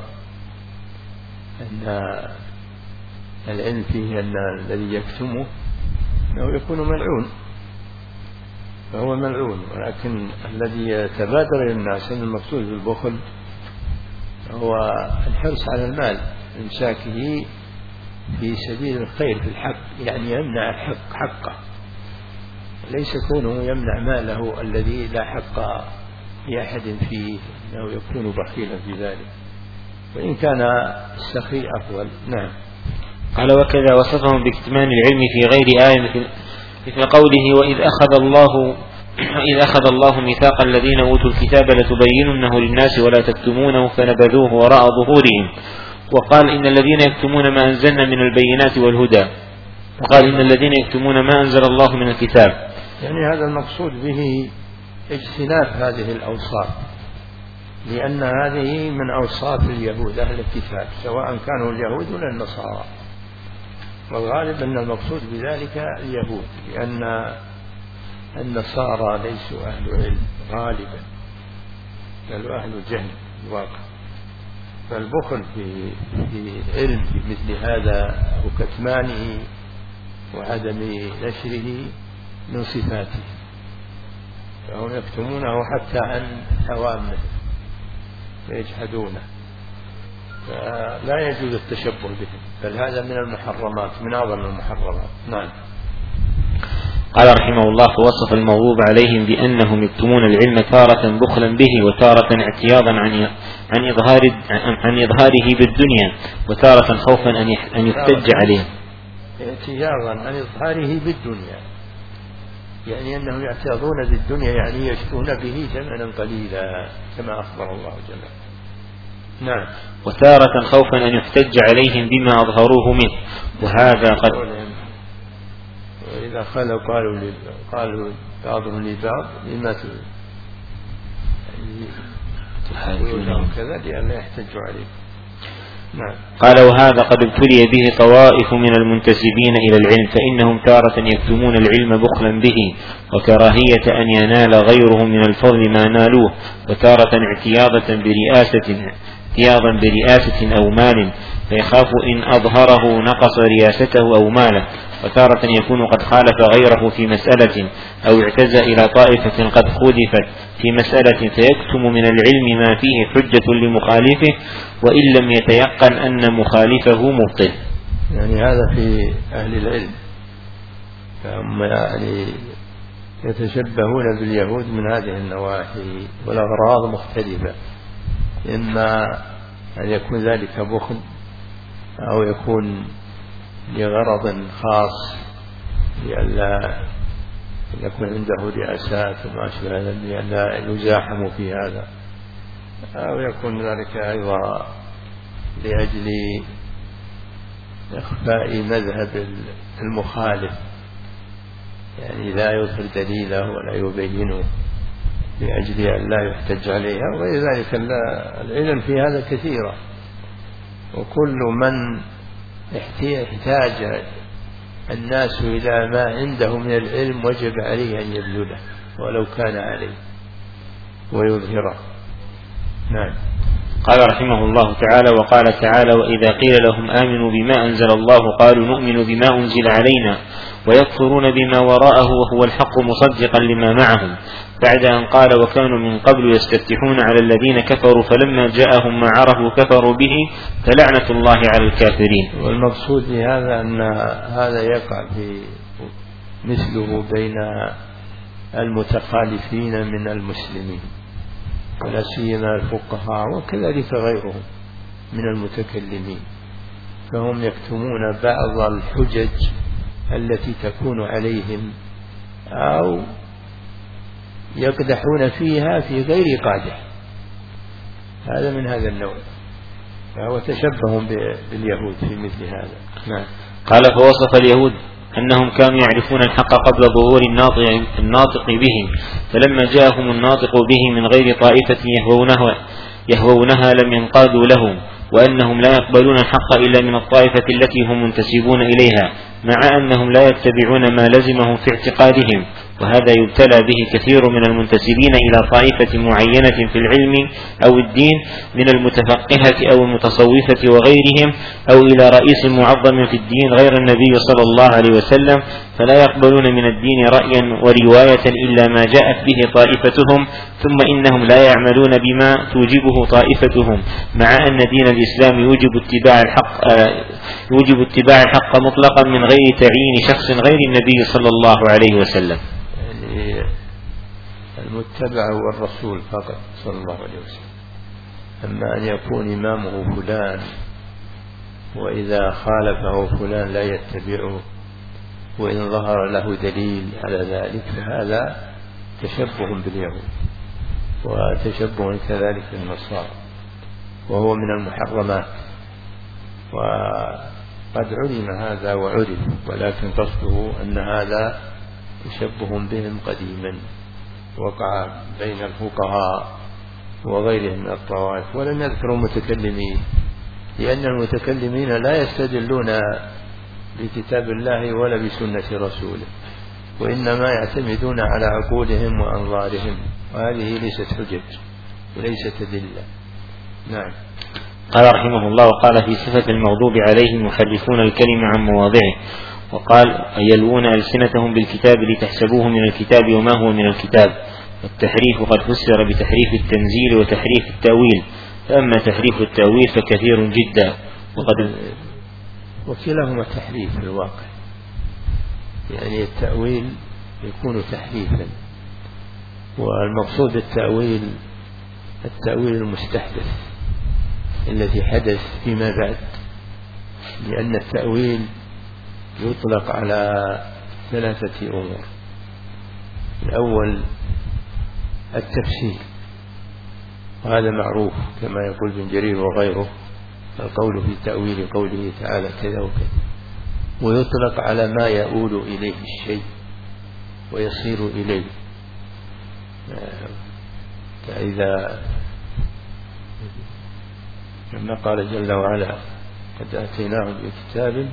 أن العلم فيه أن الذي يكتمه أنه يكون ملعون، فهو ملعون، ولكن الذي يتبادر إلى الناس أن المقصود بالبخل هو الحرص على المال، إمساكه في سبيل الخير في الحق، يعني يمنع الحق حقه، ليس كونه يمنع ماله الذي لا حق لأحد فيه، أنه يكون بخيلا في ذلك، وإن كان السخي أفضل. نعم. قال: وكذا وصفهم باكتمان العلم في غير آية مثل قوله: وإذ أخذ الله ميثاق الذين أوتوا الكتاب لتبيننه للناس ولا تكتمونه فنبذوه وراء ظهورهم. وقال: إن الذين يكتمون ما أنزلنا من البينات والهدى. وقال: إن الذين يكتمون ما أنزل الله من الكتاب. يعني هذا المقصود به اجتناب هذه الأوصاف، لأن هذه من أوصاف اليهود أهل الكتاب، سواء كانوا اليهود ولا النصارى، والغالب أن المقصود بذلك اليهود، لأن النصارى ليسوا أهل علم غالبا، بل أهل جهل الواقع. فالبخل في علم في مثل هذا وكتمانه وعدم نشره من صفاته، فهم يكتمونه حتى عن أوامره ويجحدونه، فلا يجوز التشبه بهم، بل هذا من المحرمات، من أعظم المحرمات. نعم. قال رحمه الله: فوصف المغضوب عليهم بأنهم يكتمون العلم تارة بخلا به، وتارة اعتياضا عن إظهاره بالدنيا، وتارة خوفا أن يحتج عليه. اعتياضا عن إظهاره بالدنيا، يعني أنهم يعتاضون بالدنيا، يعني يشتون به ثمنا قليلا كما أخبر الله جل. نعم. وتارة خوفا أن يحتج عليهم بما أظهروه منه، وهذا قد وإذا خلوا قالوا بعضهم لبعض لما تحاجونهم كذا لأن يحتجوا عليه. نعم. قال: وهذا قد ابتلي به طوائف من المنتسبين إلى العلم، فإنهم تارة يكتمون العلم بخلا به وكراهية أن ينال غيرهم من الفضل ما نالوه، وتارة اعتياضا برئاسة أو مال، فيخاف إن أظهره نقص رياسته أو ماله، وتارة يكون قد خالف غيره في مسألة أو اعتزى إلى طائفة قد خولفت في مسألة، فيكتم من العلم ما فيه حجة لمخالفه وإن لم يتيقن أن مخالفه مبطل. يعني هذا في أهل العلم، فهم يعني يتشبهون باليهود من هذه النواحي، والأغراض مختلفة، إما أن يكون ذلك بخل أو يكون لغرض خاص لئلا يكون عنده رئاسات وما أشبه ذلك، لئلا يزاحموا في هذا، أو يكون ذلك أيضا لأجل إخفاء مذهب المخالف، يعني لا يظهر دليله ولا يبينه لأجل أن لا يحتج عليها، ولذلك العلم في هذا كثيرة، وكل من احتاج الناس إلى ما عنده من العلم وجب عليه أن يبذله ولو كان عليه ويظهره. نعم. قال رحمه الله تعالى: وقال تعالى: وإذا قيل لهم آمنوا بما أنزل الله قالوا نؤمن بما أنزل علينا ويكفرون بما وراءه وهو الحق مصدقا لما معهم، بعد أن قال: وكانوا من قبل يستفتحون على الذين كفروا فلما جاءهم ما عرفوا كفروا به فلعنة الله على الكافرين. والمقصود بهذا أن هذا يقع مثله بين المتخالفين من المسلمين، ولا سيما الفقهاء وكذلك غيرهم من المتكلمين، فهم يكتمون بعض الحجج التي تكون عليهم أو يقدحون فيها في غير قادح. هذا من هذا النوع، فهو تشبه باليهود في مثل هذا. نعم. قال: فوصف اليهود أنهم كانوا يعرفون الحق قبل ظهور الناطق به، فلما جاءهم الناطق به من غير طائفة يهوونها لم ينقادوا له، وأنهم لا يقبلون الحق إلا من الطائفة التي هم منتسبون إليها، مع أنهم لا يتبعون ما لزمهم في اعتقادهم، وهذا يبتلى به كثير من المنتسبين إلى طائفة معينة في العلم أو الدين من المتفقهة أو المتصوفة وغيرهم، أو إلى رئيس معظم في الدين غير النبي صلى الله عليه وسلم، فلا يقبلون من الدين رأيا ورواية إلا ما جاءت به طائفتهم، ثم إنهم لا يعملون بما توجبه طائفتهم، مع أن دين الإسلام يوجب اتباع الحق مطلقا من غير تعيين شخص غير النبي صلى الله عليه وسلم. يعني المتبع هو الرسول فقط صلى الله عليه وسلم، أما أن يكون إمامه فلان وإذا خالفه فلان لا يتبعه، وإن ظهر له دليل على ذلك، فهذا تشبه باليهود وتشبه كذلك بالنصارى، وهو من المحرمات، وقد علم هذا وعرف، ولكن قصده أن هذا تشبه بهم قديما وقع بين الفقهاء وغيرهم من الطوائف، ولم يذكروا المتكلمين، لأن المتكلمين لا يستدلون بكتاب الله ولا بسنة رسوله، وإنما يعتمدون على عقولهم وأنظارهم، وهذه ليست حجج وليست أدلة. نعم. قال رحمه الله: وقال في صفة المغضوب عليهم يحرفون الكلمة عن مواضعه، وقال: يلوون ألسنتهم بالكتاب لتحسبوه من الكتاب وما هو من الكتاب. والتحريف قد فسر بتحريف التنزيل وتحريف التأويل، فأما تحريف التأويل فكثير جدا، وكلاهما تحريف في الواقع، يعني التأويل يكون تحريفا، والمقصود بالتأويل التأويل المستحدث الذي حدث فيما بعد، لأن التأويل يطلق على 3 أمور: الأول التفسير، وهذا معروف كما يقول ابن جرير وغيره، القول في تأويل قوله تعالى كذا وكذا، ويطلق على ما يؤول إليه الشيء ويصير إليه، فإذا كما قال جل وعلا: قد آتيناه بكتاب،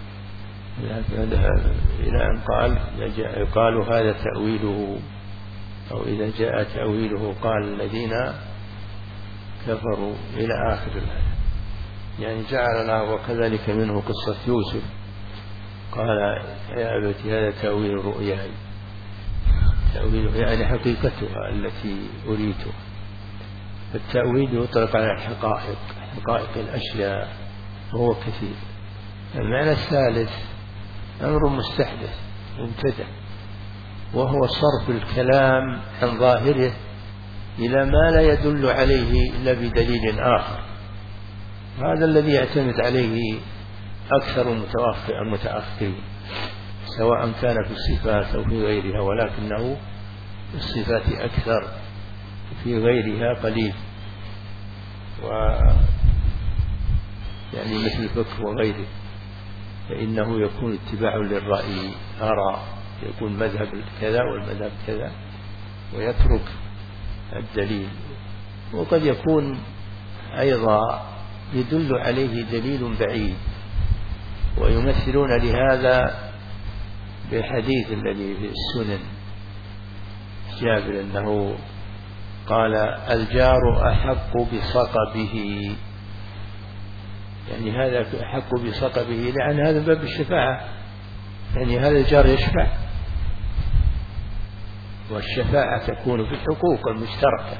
إلى أن قال هذا تأويله، أو إذا جاء تأويله قال الذين كفروا إلى آخر الآية، يعني جعلنا وكذلك منه قصة يوسف، قال: يا أبت هذا تأويل رؤياي، تأويل يعني حقيقتها التي أريدها. التأويل يطلق على الحقائق، حقائق الأشياء، وهو كثير. المعنى الثالث أمر مستحدث مبتدع، وهو صرف الكلام عن ظاهره إلى ما لا يدل عليه إلا بدليل آخر، هذا الذي يعتمد عليه أكثر المتأخرين، سواء كان في الصفات أو في غيرها، ولكنه في الصفات أكثر، في غيرها قليل، يعني مثل الفقه وغيره، فإنه يكون اتباع للرأي، أرى يكون مذهب كذا والمذهب كذا، ويترك الدليل. وقد يكون أيضا يدل عليه دليل بعيد، ويمثلون لهذا بالحديث الذي في السنن جابر أنه قال: الجار أحق بصقبه، يعني هذا أحق بصقبه، لأن هذا باب الشفاعة، يعني هذا الجار يشفع، والشفاعة تكون في الحقوق المشتركة.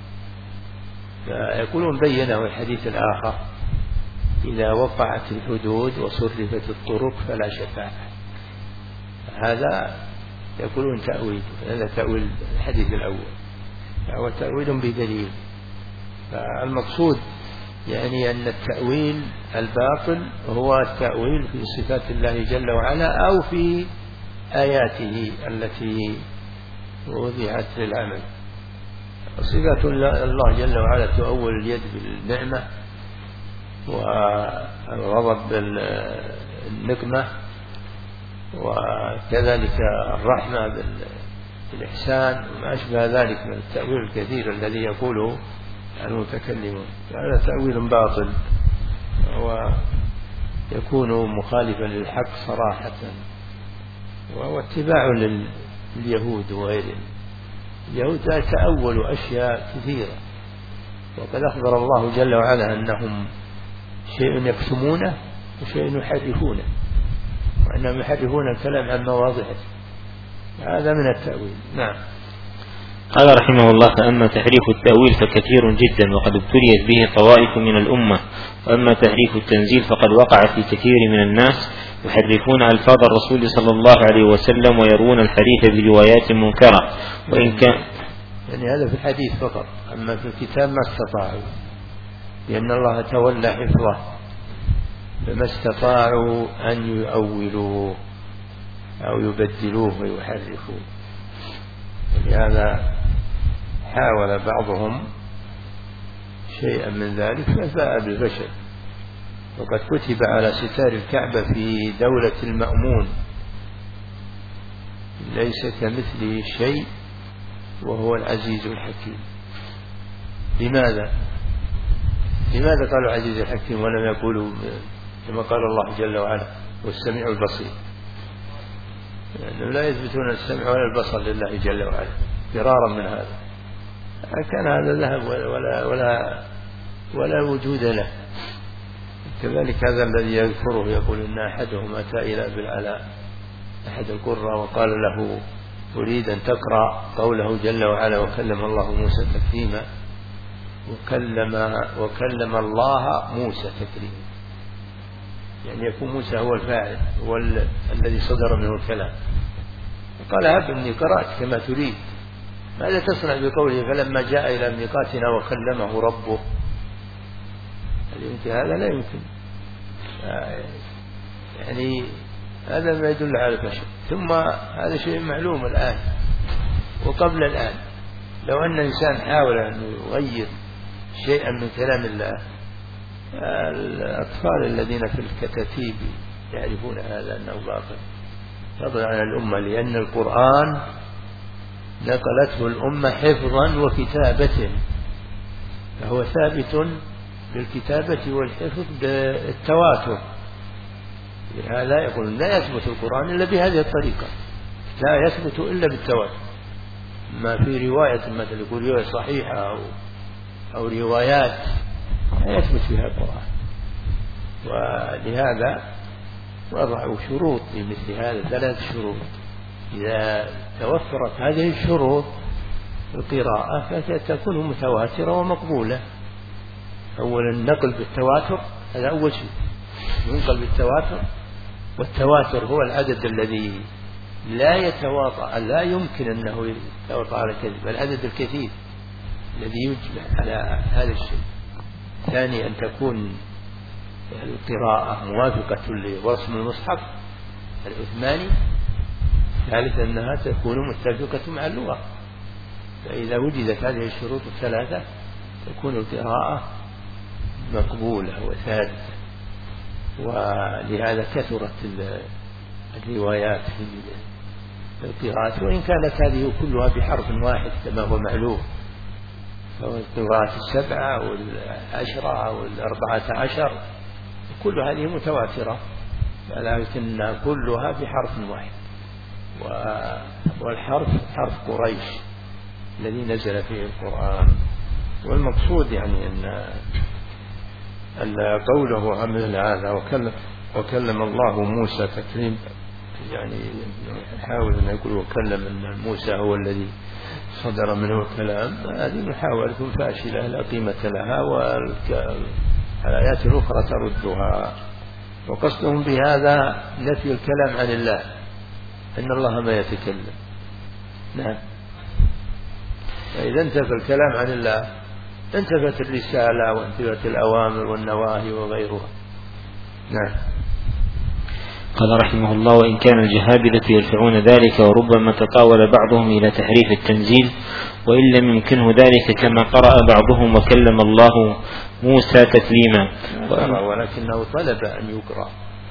فيقولون بينه الحديث الآخر: إذا وقعت الحدود وصرفت الطرق فلا شفاعة. هذا يقولون تأويل، هذا تأويل الحديث الأول، هو تأويل بدليل. فالمقصود يعني أن التأويل الباطل هو التأويل في صفات الله جل وعلا أو في آياته التي وضعت للعمل. صفات الله جل وعلا تؤول اليد بالنعمة والغضب بالنقمة، وكذلك الرحمة بالإحسان وما أشبه ذلك من التأويل الكثير الذي يقوله المتكلمون. هذا تأويل باطل ويكون مخالفا للحق صراحة، وهو اتباع لليهود وغيرهم. اليهود لا تأولوا أشياء كثيرة، وقد أخبر الله جل وعلا أنهم شيء يكتمونه وشيء يحرفونه، وأنهم يحرفون الكلام عن مواضعه. هذا من التأويل. نعم. قال رحمه الله: فأما تحريف التأويل فكثير جدا، وقد ابتليت به طوائف من الأمة. وأما تحريف التنزيل فقد وقع في كثير من الناس، يحرفون ألفاظ الرسول صلى الله عليه وسلم ويروون الحديث بروايات منكرة. وإن كان يعني هذا في الحديث فقط، أما في الكتاب ما استطاعوا، لأن الله تولى حفظه، فما استطاعوا أن يؤولوه أو يبدلوه ويحرفوه. لهذا حاول بعضهم شيئا من ذلك ففاء بالفشل. وقد كتب على ستار الكعبة في دولة المأمون: ليس كمثله شيء وهو العزيز الحكيم. لماذا قالوا عزيز الحكيم ولم يقولوا كما قال الله جل وعلا والسميع البصير؟ لأنهم لا يثبتون السمع ولا البصر لله جل وعلا فرارا من هذا. كان هذا ذهب ولا وجود له. كذلك هذا الذي يذكره يقول إن أحدهم أتى إلى أبي العلاء أحد القراء وقال له: أريد أن تقرأ قوله جل وعلا: وكلم الله موسى تكليما. وكلم الله موسى تكليما، يعني يكون موسى هو الفاعل، هو الذي صدر منه الكلام. قال: هب إني قرأت كما تريد. ماذا تصنع بقوله فلما جاء إلى ميقاتنا وكلمه ربه؟ هذا لا يمكن، يعني هذا ما يدل على الفشل. ثم هذا شيء معلوم الآن وقبل الآن. لو أن الإنسان حاول أن يغير شيئا من كلام الله، الأطفال الذين في الكتاتيب يعرفون هذا أنه باطل، فضلا عن الأمة، لأن القرآن نقلته الأمة حفظا وكتابة، فهو ثابت بالكتابة والحفظ بالتواتر. لهذا يقول لا يثبت القرآن إلا بهذه الطريقة، لا يثبت إلا بالتواتر. ما في رواية مثل يقول رواية صحيحة أو روايات لا يثبت فيها القرآن. ولهذا وضعوا شروط لمثل هذا، 3 شروط. إذا توفرت هذه الشروط القراءة فتكون متواترة ومقبولة. أولا النقل بالتواتر، هذا أول شيء، ينقل بالتواتر. والتواتر هو العدد الذي لا يتواطأ، لا يمكن أنه يتواطأ على كذب، العدد الكثير الذي يجمع على هذا الشيء. ثاني أن تكون القراءة موافقة لرسم المصحف العثماني. ثالث أنها تكون متفقة مع اللغة. فإذا وجدت هذه الشروط ال3 تكون القراءة مقبولة وثابتة. ولهذا كثرت الروايات في القراءات، وإن كانت هذه كلها بحرف واحد كما هو معلوم، فهو القراءات 7 وال10 وال14 كل هذه متواترة، ولكن كلها بحرف واحد، والحرف حرف قريش الذي نزل فيه القرآن. والمقصود يعني أن قوله عمل هذا وكلم الله موسى تكليم، يعني يحاول أن يقول وكلم أن موسى هو الذي صدر منه الكلام. هذه محاولة فاشلة لا قيمة لها، والآيات الأخرى تردها. وقصدهم بهذا نفي الكلام عن الله، أن الله ما يتكلم. نعم. فإذا انتفى الكلام عن الله انتفت الرسالة وانتفت الأوامر والنواهي وغيرها. نعم. قال رحمه الله: وإن كان الجهابذة يدفعون ذلك وربما تطاول بعضهم إلى تحريف التنزيل، وإن لم يمكنه ذلك كما قرأ بعضهم وكلم الله موسى تكليما، ولكنه طلب أن يقرأ،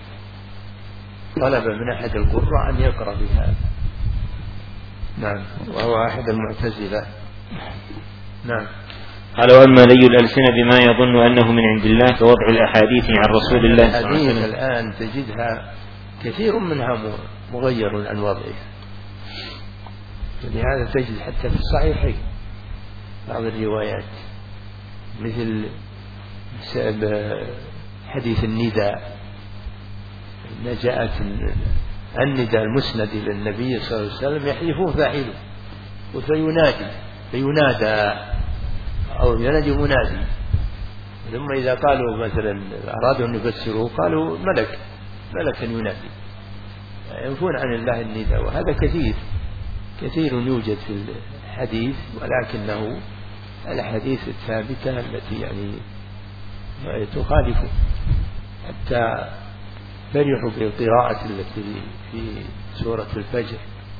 طلب من أحد القراء أن يقرأ بهذا. نعم. وهو أحد المعتزلة. نعم. قال: وأما لي الألسنة بما يظن أنه من عند الله كوضع الأحاديث عن رسول الله صلى الله عليه وسلم. الآن تجدها كثير منها مغير عن وضعه، ولهذا تجد حتى في الصحيحين بعض الروايات مثل حديث النداء، جاءت النداء المسند إلى النبي صلى الله عليه وسلم يحلفون فاعله فينادى أو ينادي منادي، ثم إذا قالوا مثلا أرادوا أن يفسروه قالوا ملك ينادي، ينفون عن الله النداء. وهذا كثير يوجد في الحديث، ولكنه الحديث الثابتة التي يعني تخالفه، حتى فرحوا بالقراءة التي في سورة الفجر: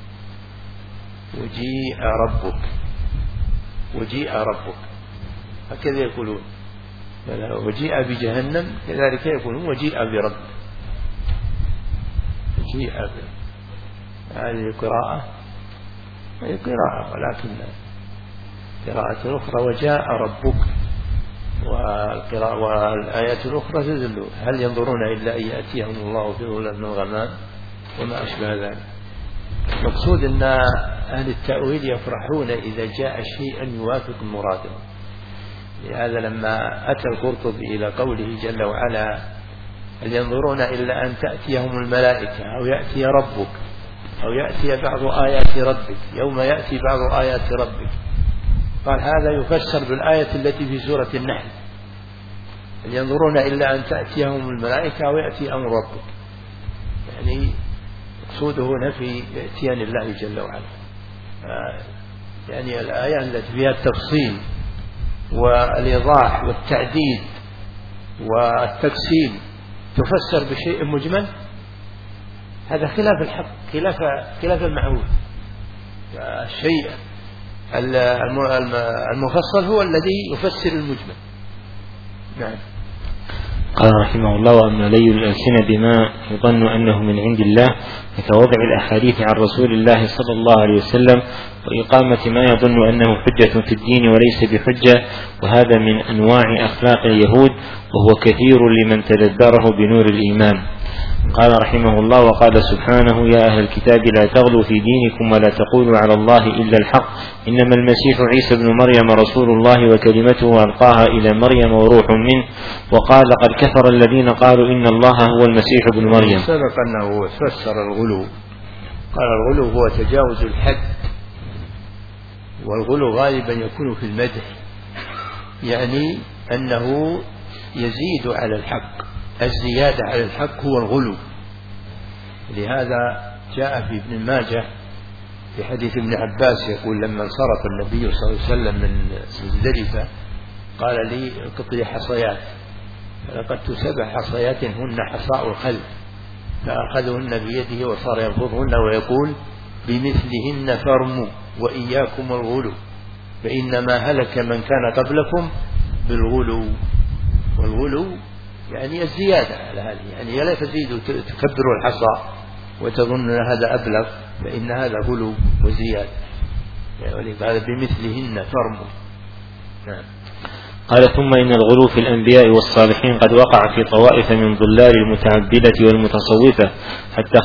وجيء ربك، هكذا يقولون، وجيء بجهنم كذلك يقولون وجيء بربك. هذه قراءة ولكن قراءة أخرى وجاء ربك، والآيات الأخرى تدل: هل ينظرون إلا أن يأتيهم الله في ظلال من الغمام وما أشبه ذلك. المقصود أن أهل التأويل يفرحون إذا جاء شيئا يوافق مرادهم. لهذا لما أتى القرطبي إلى قوله جل وعلا: هل ينظرون إلا أن تأتيهم الملائكة أو يأتي ربك أو يأتي بعض آيات ربك، يوم يأتي بعض آيات ربك، قال هذا يفسر بالآية التي في سورة النحل: هل ينظرون إلا أن تأتيهم الملائكة أو يأتي أمر ربك. يعني مقصوده نفي اتيان الله جل وعلا. يعني الآية التي فيها التفصيل والإيضاح والتعديد والتقسيم تفسر بشيء مجمل، هذا خلاف الحق، خلاف المعهود. الشيء المفصل هو الذي يفسر المجمل. نعم. قال رحمه الله: وأما لي الألسنة بما يظن أنه من عند الله كوضع الأحاديث عن رسول الله صلى الله عليه وسلم وإقامة ما يظن أنه حجة في الدين وليس بحجة، وهذا من أنواع أخلاق اليهود، وهو كثير لمن تدبره بنور الإيمان. قال رحمه الله: وقال سبحانه: يا أهل الكتاب لا تغلوا في دينكم ولا تقولوا على الله إلا الحق، إنما المسيح عيسى بن مريم رسول الله وكلمته ألقاها إلى مريم وروح منه. وقال: قد كفر الذين قالوا إن الله هو المسيح بن مريم. سبق أنه فسر الغلو، قال الغلو هو تجاوز الحد، والغلو غالبا يكون في المدح، يعني أنه يزيد على الحق، الزيادة على الحق هو الغلو. لهذا جاء في ابن ماجه في حديث ابن عباس يقول: لما انصرف النبي صلى الله عليه وسلم من مزدلفة قال لي: القط لي حصيات، فلقدت 7 حصيات هن حصاء الخلق، فأخذهن بيده وصار ينفضهن ويقول: بمثلهن فارموا وإياكم الغلو، فإنما هلك من كان قبلكم بالغلو. والغلو يعني الزيادة على هذه، يعني لا تزيد تكبر الحصى وتظن هذا أبلغ، فإن هذا غلو وزيادة. يعني قال: بمثلهن فارموا. نعم. قال: ثم إن الغلو في الأنبياء والصالحين قد وقع في طوائف من ضلال المتعبدة والمتصوفة، حتى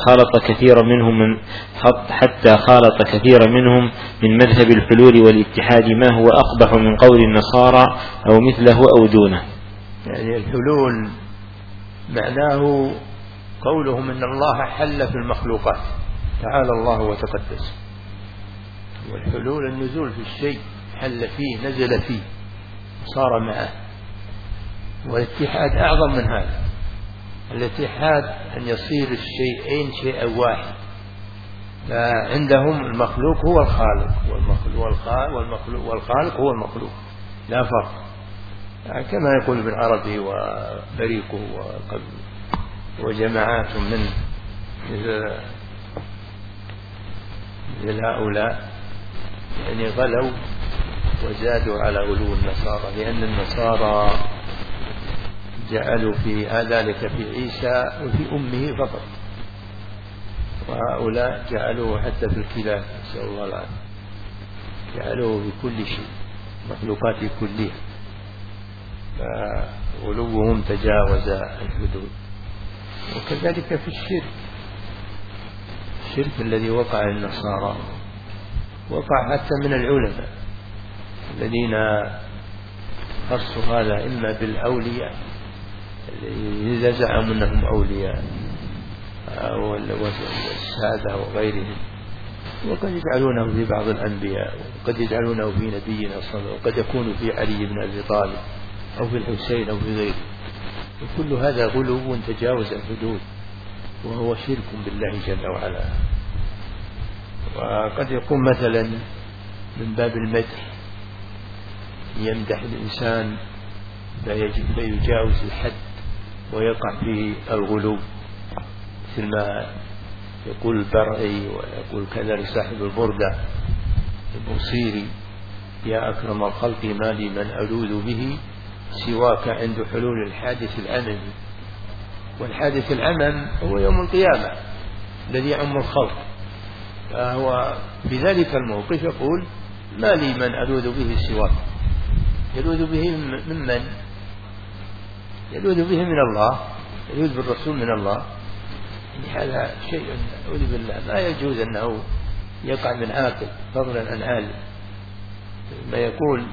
خالط كثير منهم من مذهب الحلول والاتحاد ما هو أقبح من قول النصارى أو مثله أو دونه. يعني الحلول معناه قولهم إن الله حل في المخلوقات، تعالى الله وتقدس. والحلول النزول في الشيء، حل فيه نزل فيه صار معه. والاتحاد أعظم من هذا، الاتحاد أن يصير الشيئين شيئا واحد، فعندهم المخلوق هو الخالق والخالق هو المخلوق، لا فرق، كما يقول ابن عربي وفريقه وجماعات من مثل هؤلاء، يعني غلوا وزادوا على غلو النصارى، لأن النصارى جعلوا في ذلك في عيسى وفي أمه فقط، وهؤلاء جعلوه حتى في الكلاب، نسأل الله العافية، جعلوه في كل شيء، مخلوقات كلها، فغلوهم تجاوز الحدود. وكذلك في الشرك الذي وقع النصارى وقع حتى من العلماء الذين خصوا هذا إما بالأولياء إذا زعموا أنهم أولياء أو السادة وغيرهم، وقد يجعلونه في بعض الأنبياء، وقد يجعلونه في نبينا صلى الله عليه وسلم، وقد يكون في علي بن أبي طالب أو في الحسين أو في غيره، وكل هذا غلو تجاوز الحدود وهو شرك بالله جل وعلا. وقد يكون مثلا من باب المدح، يمدح الإنسان فيجاوز الحد ويقع في الغلو، مثل ما يقول البرعي ويقول كذا لصاحب البردة البوصيري: يا أكرم الخلق ما لي من ألوذ به سواك عند حلول الحادث الأمم. والحادث الأمم هو يوم القيامة الذي يعم الخلق، فهو بذلك الموقف يقول: ما لي من ألوذ به سواك. يلوذ به ممن؟ يلوذ به من الله، يلوذ بالرسول من الله. هذا شيء أعوذ بالله ما يجوز أنه يقع من عاقل فضلا عن عالم. ما يقول: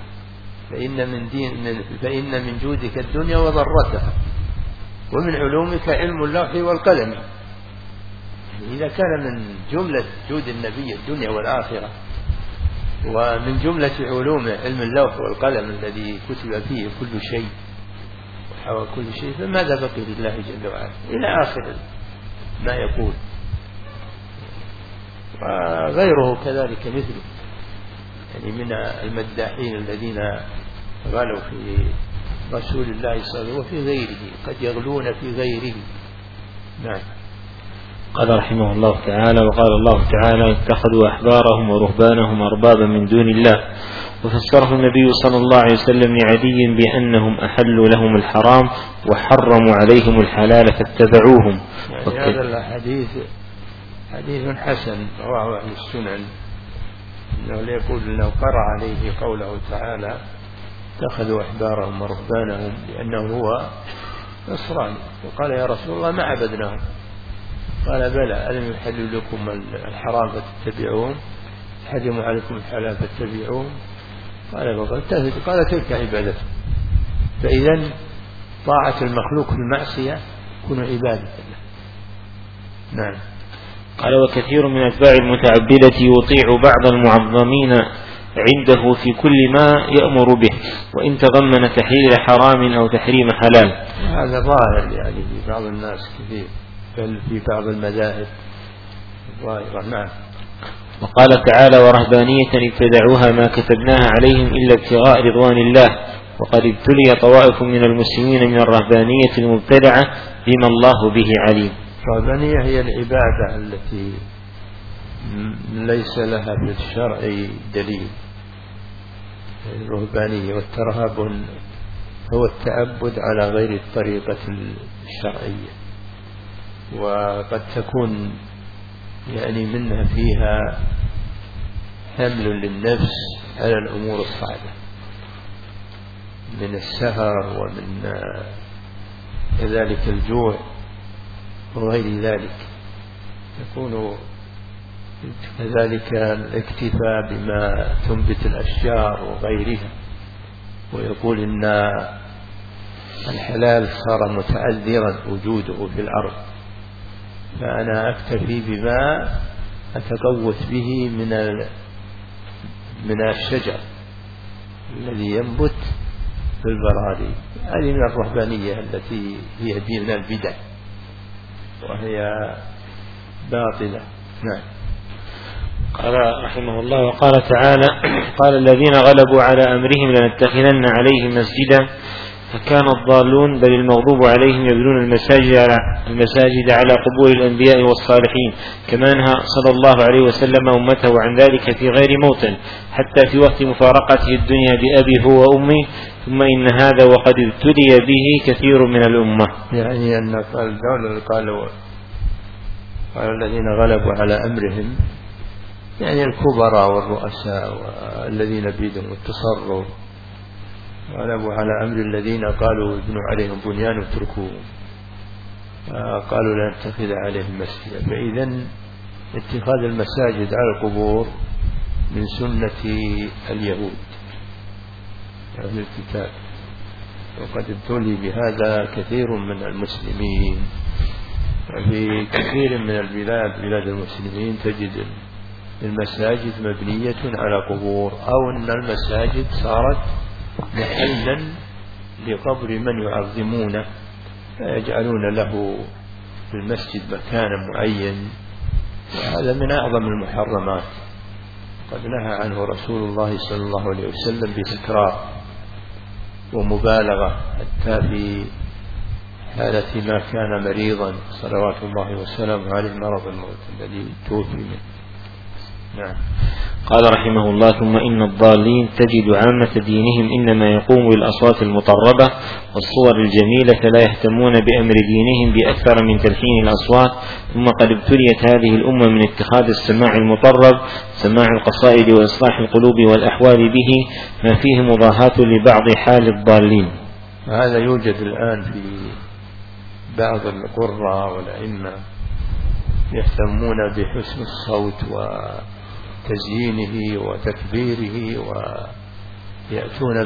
فإن من جودك الدنيا وضرتها ومن علومك علم اللوح والقلم. إذا كان من جملة جود النبي الدنيا والآخرة ومن جملة علوم علم اللوح والقلم الذي كتب فيه كل شيء وحوى كل شيء، فماذا بقي لله جل وعلا إلى آخر ما يقول. وغيره كذلك مثله، يعني من المداحين الذين غلوا في رسول الله صلى الله عليه وسلم وفي غيره، قد يغلون في غيره. نعم. قال رحمه الله تعالى: وقال الله تعالى: اتخذوا أحبارهم ورهبانهم أربابا من دون الله. وفسره النبي صلى الله عليه وسلم لعدي بأنهم أحلوا لهم الحرام وحرموا عليهم الحلال فاتبعوهم. يعني هذا الحديث حديث حسن رواه أهل السنن، إنه يقول إنه قرأ عليه قوله تعالى: اتخذوا أحبارهم ورهبانهم لأنه هو نصراني، وقال: يا رسول الله ما عبدناهم. قال: بلى، ألم يحلوا لكم الحرام فتتبعون، حرموا عليكم الحلال فاتبعون. قال: تلك عبادته. فإذا طاعة المخلوق في المعصية تكون عبادة الله. نعم. قال: وكثير من أتباع المتعبدة يطيع بعض المعظمين عنده في كل ما يأمر به، وإن تضمن تحليل حرام أو تحريم حلال. هذا ظاهر يعني في بعض الناس كثير، بل في بعض المذاهب ظاهرة. نعم. وقال تعالى: ورهبانية ابتدعوها ما كتبناها عليهم إلا ابتغاء رضوان الله، وقد ابتلي طوائف من المسلمين من الرهبانية المبتدعة بما الله به عليم. الرهبانية هي العبادة التي ليس لها في الشرع دليل. الرهبانية والترهب هو التعبد على غير الطريقة الشرعية، وقد تكون يعني منها فيها حمل للنفس على الأمور الصعبة من السهر ومن كذلك الجوع وغير ذلك. يكون كذلك الاكتفاء بما تنبت الأشجار وغيرها، ويقول إن الحلال صار متعذرا وجوده في الأرض، فأنا أكتفي بما أتقوت به من الشجر الذي ينبت في البراري. هذه من الرهبانية التي هي من البدع وهي باطلة. نعم. قال رحمه الله: وقال تعالى: قال الذين غلبوا على أمرهم لنتخذن عليهم مسجدا فكان الضالون بل المغضوب عليهم يبنون المساجد على قبور الأنبياء والصالحين، كما نهى صلى الله عليه وسلم أمته عن ذلك في غير موطن حتى في وقت مفارقته الدنيا بأبي هو وأمي، ثم إن هذا وقد ابتلي به كثير من الأمة. يعني أن قالوا الذين غلبوا على أمرهم، يعني الكبراء والرؤساء والذين بيدهم التصرف، غلبوا على أمر الذين قالوا ابنوا عليهم بنيان واتركوه، قالوا لا نتخذ عليهم مسجدا. فإذا اتخاذ المساجد على القبور من سنة اليهود أهل الكتاب، وقد ابتلي بهذا كثير من المسلمين. وفي كثير من البلاد بلاد المسلمين تجد المساجد مبنية على قبور، أو أن المساجد صارت محلا لقبر من يعظمونه، فيجعلون له في المسجد مكانا معين، وهذا من أعظم المحرمات. قد نهى عنه رسول الله صلى الله عليه وسلم بتكرار ومبالغة، حتى في حالة ما كان مريضا صلوات الله وسلامه عليه مرض الموت الذي توفي منه. نعم. قال رحمه الله: ثم إن الضالين تجد عامة دينهم إنما يقوم بالأصوات المطربة والصور الجميلة، لا يهتمون بأمر دينهم بأكثر من تلحين الأصوات. ثم قد ابتليت هذه الأمة من اتخاذ السماع المطرب سماع القصائد وإصلاح القلوب والأحوال به ما فيه مضاهاة لبعض حال الضالين. هذا يوجد الآن في بعض القراء والأئمة، يهتمون بحسن الصوت وتزيينه وتكبيره، ويأتون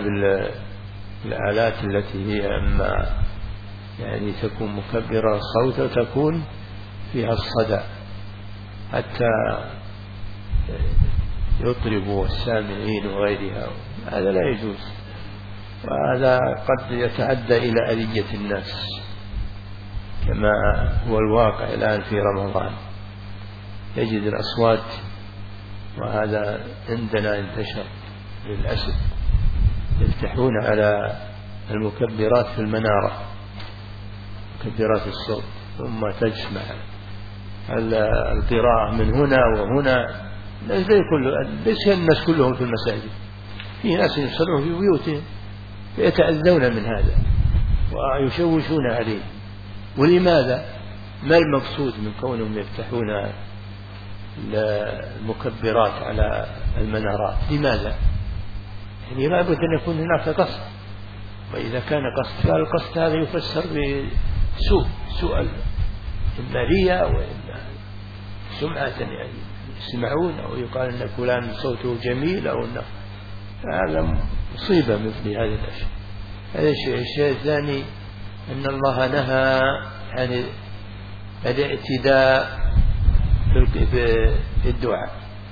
بالآلات التي هي أما يعني تكون مكبرة الصوت وتكون فيها الصدى حتى يطرب السامعين وغيرها. هذا لا يجوز، وهذا قد يتعدى إلى أذية الناس كما هو الواقع الآن في رمضان. يجد الأصوات، وهذا عندنا انتشر للأسف، يفتحون على المكبرات في المنارة، مكبرات الصوت، ثم تسمع القراءة من هنا وهنا. ليس الناس كلهم في المساجد، في ناس يصلون في بيوتهم فيتأذون من هذا ويشوشون عليه. ولماذا؟ ما المقصود من كونهم يفتحون المكبرات على المنارات؟ لماذا؟ يعني لا بد أن يكون هناك قصد، وإذا كان قصد فالقصد هذا يفسر بسوء المالية وإن سمعة يعني يسمعون، أو يقال أن فلان صوته جميل، أو أن هذا مصيبة مثل هذه الأشياء. هذا الشيء الثاني أن الله نهى عن الاعتداء في الدعاء،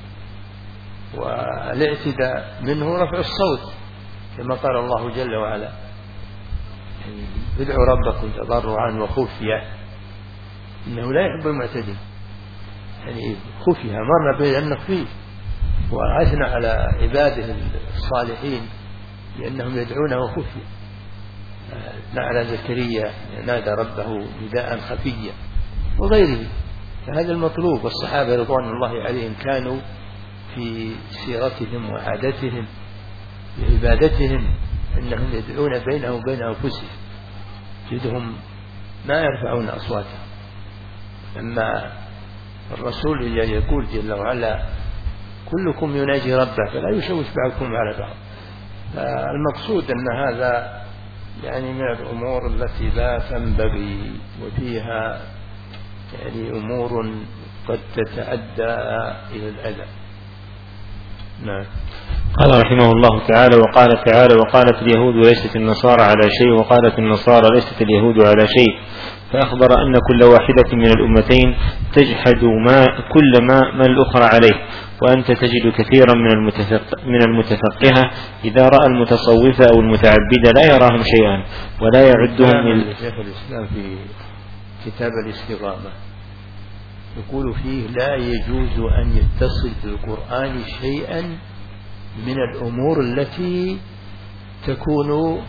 والاعتداء منه رفع الصوت، كما قال الله جل وعلا: ادعوا ربكم تضرعا وخفيا إنه لا يحب المعتدين. يعني خفيا مرنا بأنه خفي، وأثنى على عباده الصالحين لأنهم يدعونه خفيا. على زكريا نادى ربه نداء خفيا وغيره. فهذا المطلوب. والصحابة رضوان الله عليهم كانوا في سيرتهم وعادتهم وعبادتهم أنهم يدعون بينهم وبين أنفسهم، جدهم ما يرفعون أصواتهم. أما الرسول يقول جل وعلا: كلكم يناجي ربه فلا يشوش بعضكم على بعض. فالمقصود أن هذا يعني من الأمور التي لا تنبغي، وفيها يعني أمور قد تتعدى إلى الأذى. نعم. قال رحمه الله تعالى: وقال تعالى: وقالت اليهود ليست النصارى على شيء، وقالت النصارى ليست اليهود على شيء. فأخبر أن كل واحدة من الأمتين تجحد كل ما الأخرى عليه. وأنت تجد كثيرا من المتفقهة إذا رأى المتصوفة أو المتعبدة لا يراهم شيئا ولا يعدهم شيخ الإسلام في كتاب الاستقامة يقول فيه: لا يجوز أن يتصل بالقرآن شيئا من الأمور التي تكون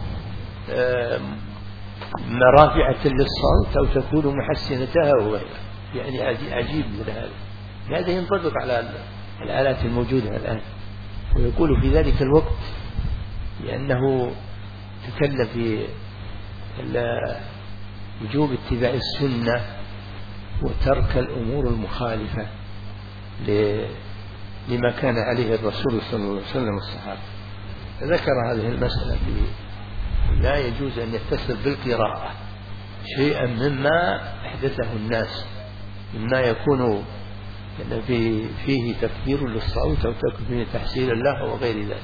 مرافعة للصوت أو تكون محسنتها وغيرها. يعني عجيب من هذا ينطبق على الآلات الموجودة الآن. ويقول في ذلك الوقت لأنه تكلم في وجوب اتباع السنة وترك الأمور المخالفة لما كان عليه الرسول صلى الله عليه وسلم والصحابة. ذكر هذه المسألة لا يجوز أن يتصل بالقراءة شيئا مما أحدثه الناس، مما يكون فيه تكبير للصوت أو فيه تحسين الله وغير ذلك.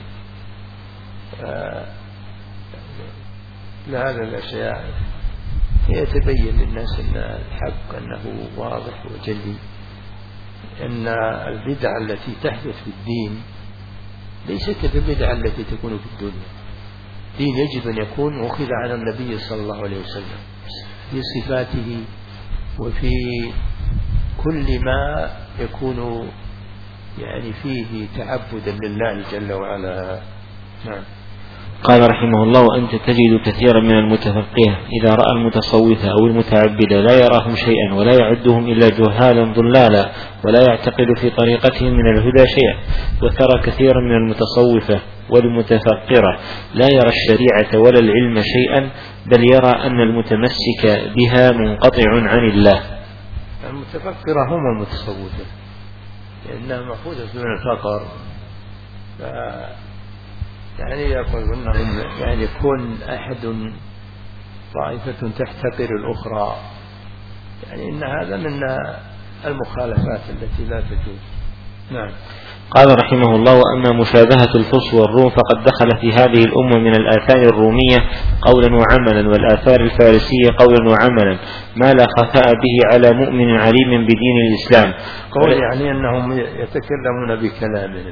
لهذا الأشياء يتبين للناس أن الحق أنه واضح وجلي، أن البدع التي تحدث في الدين ليست البدع التي تكون في الدنيا. الدين يجب أن يكون أخذ عن النبي صلى الله عليه وسلم في صفاته وفي كل ما يكون يعني فيه تعبدا لله جل وعلا. نعم. قال رحمه الله: وأنت تجد كثيرا من المتفقهة إذا رأى المتصوفة أو المتعبدة لا يراهم شيئا ولا يعدهم إلا جهالا ضلالا ولا يعتقد في طريقتهم من الهدى شيئا، وترى كثيرا من المتصوفة والمتفقرة لا يرى الشريعة ولا العلم شيئا، بل يرى أن المتمسك بها منقطع عن الله. المتفقرة هم المتصوفة لأنها مأخوذة من الفقر، يعني يقول أنهم يعني يكون أحد طائفة تحتقر الأخرى، يعني إن هذا من المخالفات التي لا تجوز. نعم. قال رحمه الله: وأما مشابهة الفرس والروم فقد دخل في هذه الأمة من الآثار الرومية قولا وعملا، والآثار الفارسية قولا وعملا، ما لا خفاء به على مؤمن عليم بدين الإسلام. قول يعني أنهم يتكلمون بكلامهم،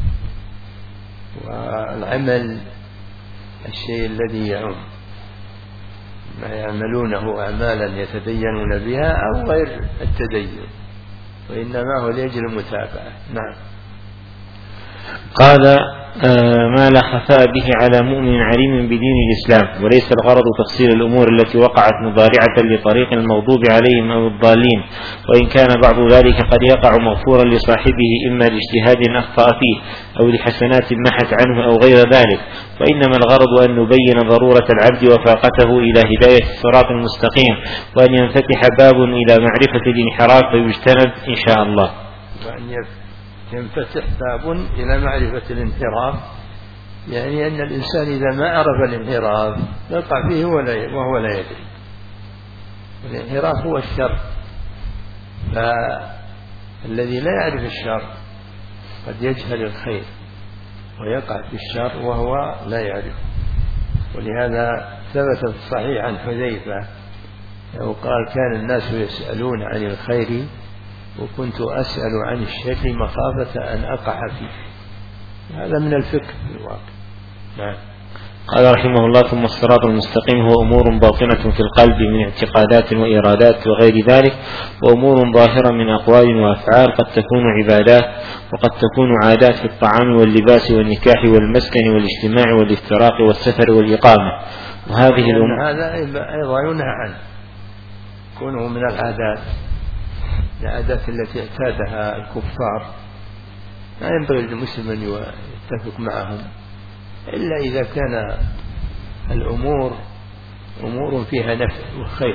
والعمل الشيء الذي يعم، ما يعملونه أعمالا يتدينون بها أو غير التدين، وإنما هو لأجل المتابعة. نعم. قال: ما لا خفاء به على مؤمن عليم بدين الإسلام، وليس الغرض تفصيل الأمور التي وقعت مضارعة لطريق المغضوب عليهم أو الضالين، وإن كان بعض ذلك قد يقع مغفورا لصاحبه إما لاجتهاد أخطأ فيه أو لحسنات محت عنه أو غير ذلك، وإنما الغرض أن نبين ضرورة العبد وفاقته إلى هداية الصراط المستقيم، وأن ينفتح باب إلى معرفة الانحراف ويجتنب إن شاء الله. ينفتح باب إلى معرفة الانحراف، يعني أن الإنسان إذا ما عرف الانحراف يقع فيه وهو لا يدري. الانحراف هو الشر، فالذي لا يعرف الشر قد يجهل الخير ويقع في الشر وهو لا يعرف. ولهذا ثبت في الصحيح عن حذيفة أنه قال: كان الناس يسألون عن الخير وكنت أسأل عن الشر مخافة أن أقع فيه. هذا من الفقه في الواقع. نعم. قال رحمه الله: ثم الصراط المستقيم هو أمور باطنة في القلب من اعتقادات وإرادات وغير ذلك، وأمور ظاهرة من أقوال وأفعال قد تكون عبادات وقد تكون عادات في الطعام واللباس والنكاح والمسكن والاجتماع والافتراق والسفر والإقامة. وهذه الأمور هذا أيضا ينهى عنه، كونه من العادات التي اعتادها الكفار. لا ينبغي للمسلم أن يتفق معهم إلا إذا كان الأمور أمور فيها نفع وخير.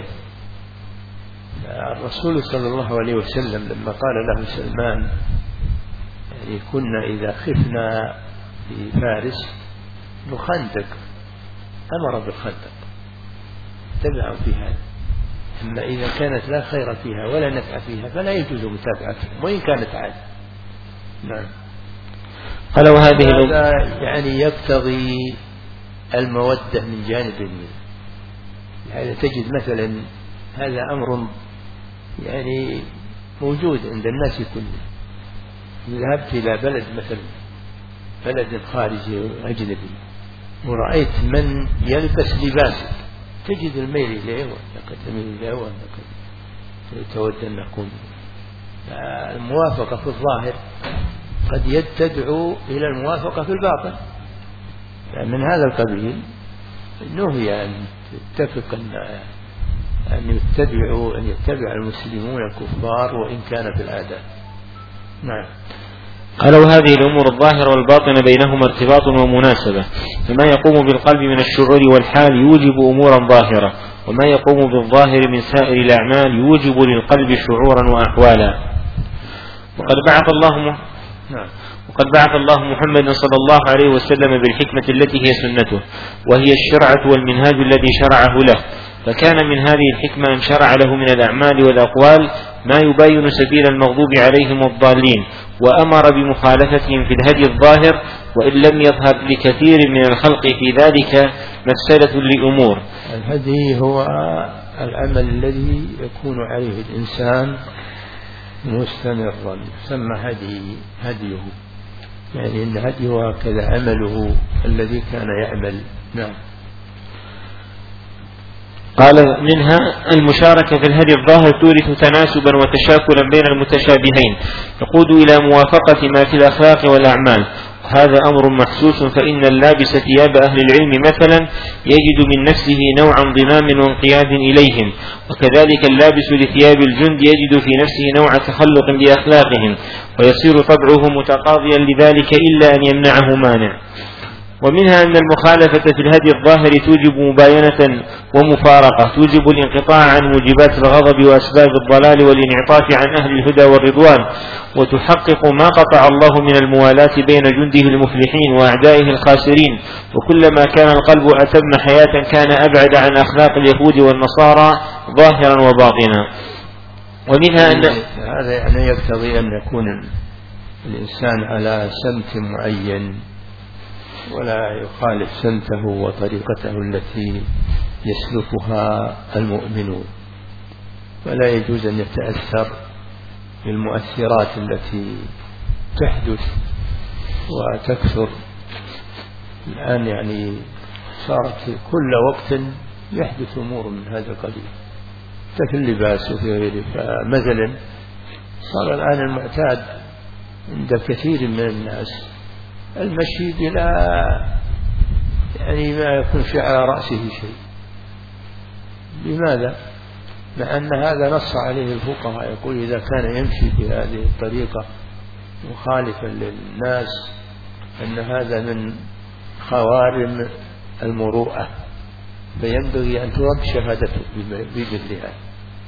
الرسول صلى الله عليه وسلم لما قال له سلمان: يعني كنا إذا خفنا في فارس نخندق، أمر بالخندق، تبعوا في هذا. أما إذا كانت لا خير فيها ولا نفع فيها فلا يجوز متابعتها وإن كانت عادة. نعم. قال: وهذه هذا يعني يقتضي المودة من جانب المؤمن. يعني تجد مثلا هذا أمر يعني موجود عند الناس كلهم. ذهبت إلى بلد مثلا بلد خارجي أجنبي ورأيت من يلبس لباسك، تجد الميل إليه وأنك تميل إليه وأنك تود أن نكون. الموافقة في الظاهر قد تدعو إلى الموافقة في الباطن، يعني من هذا القبيل نهي أن تتفق أن يتبع المسلمون الكفار وإن كان في العادات. نعم. قالوا هذه الأمور الظاهرة والباطنة بينهما ارتباط ومناسبة، فما يقوم بالقلب من الشعور والحال يوجب أمورا ظاهرة، وما يقوم بالظاهر من سائر الأعمال يوجب للقلب شعورا وأحوالا. وقد بعث الله محمد صلى الله عليه وسلم بالحكمة التي هي سنته، وهي الشرعة والمنهاج الذي شرعه له، فكان من هذه الحكمة أن شرع له من الأعمال والأقوال ما يباين سبيل المغضوب عليهم والضالين، وأمر بمخالفتهم في الهدي الظاهر، وإن لم يظهر لكثير من الخلق في ذلك مفسدة لأمور. الهدي هو العمل الذي يكون عليه الإنسان مستمرا يسمى هديه، يعني إن هديه هكذا عمله الذي كان يعمل. نعم. قال منها المشاركة في الهدي الظاهر تورث تناسبا وتشاكلا بين المتشابهين، يقود إلى موافقة ما في الأخلاق والأعمال، وهذا أمر محسوس، فإن اللابس ثياب أهل العلم مثلا يجد من نفسه نوع انضمام وانقياد إليهم، وكذلك اللابس لثياب الجند يجد في نفسه نوع تخلق بأخلاقهم، ويصير طبعه متقاضيا لذلك إلا أن يمنعه مانع. ومنها أن المخالفة في الهدي الظاهر توجب مباينة ومفارقة، توجب الانقطاع عن موجبات الغضب وأسباب الضلال والانعطاف عن أهل الهدى والرضوان، وتحقق ما قطع الله من الموالاة بين جنده المفلحين وأعدائه الخاسرين، وكلما كان القلب أتم حياة كان أبعد عن أخلاق اليهود والنصارى ظاهرا وباطنا. ومنها أن هذا يعني يقتضي أن يكون الإنسان على سمت معين ولا يخالف سمته وطريقته التي يسلكها المؤمنون، ولا يجوز أن يتأثر بالمؤثرات التي تحدث وتكثر الآن، يعني صارت كل وقت يحدث أمور من هذا القبيل في اللباس وفي غيره. فمثلا صار الآن المعتاد عند كثير من الناس المشي بلا يعني ما يكون في على رأسه شيء. لماذا؟ مع أن هذا نص عليه الفقهاء، يقول إذا كان يمشي بهذه الطريقة مخالفا للناس أن هذا من خوارم المروءة، فينبغي أن ترد شهادته بمثل هذا.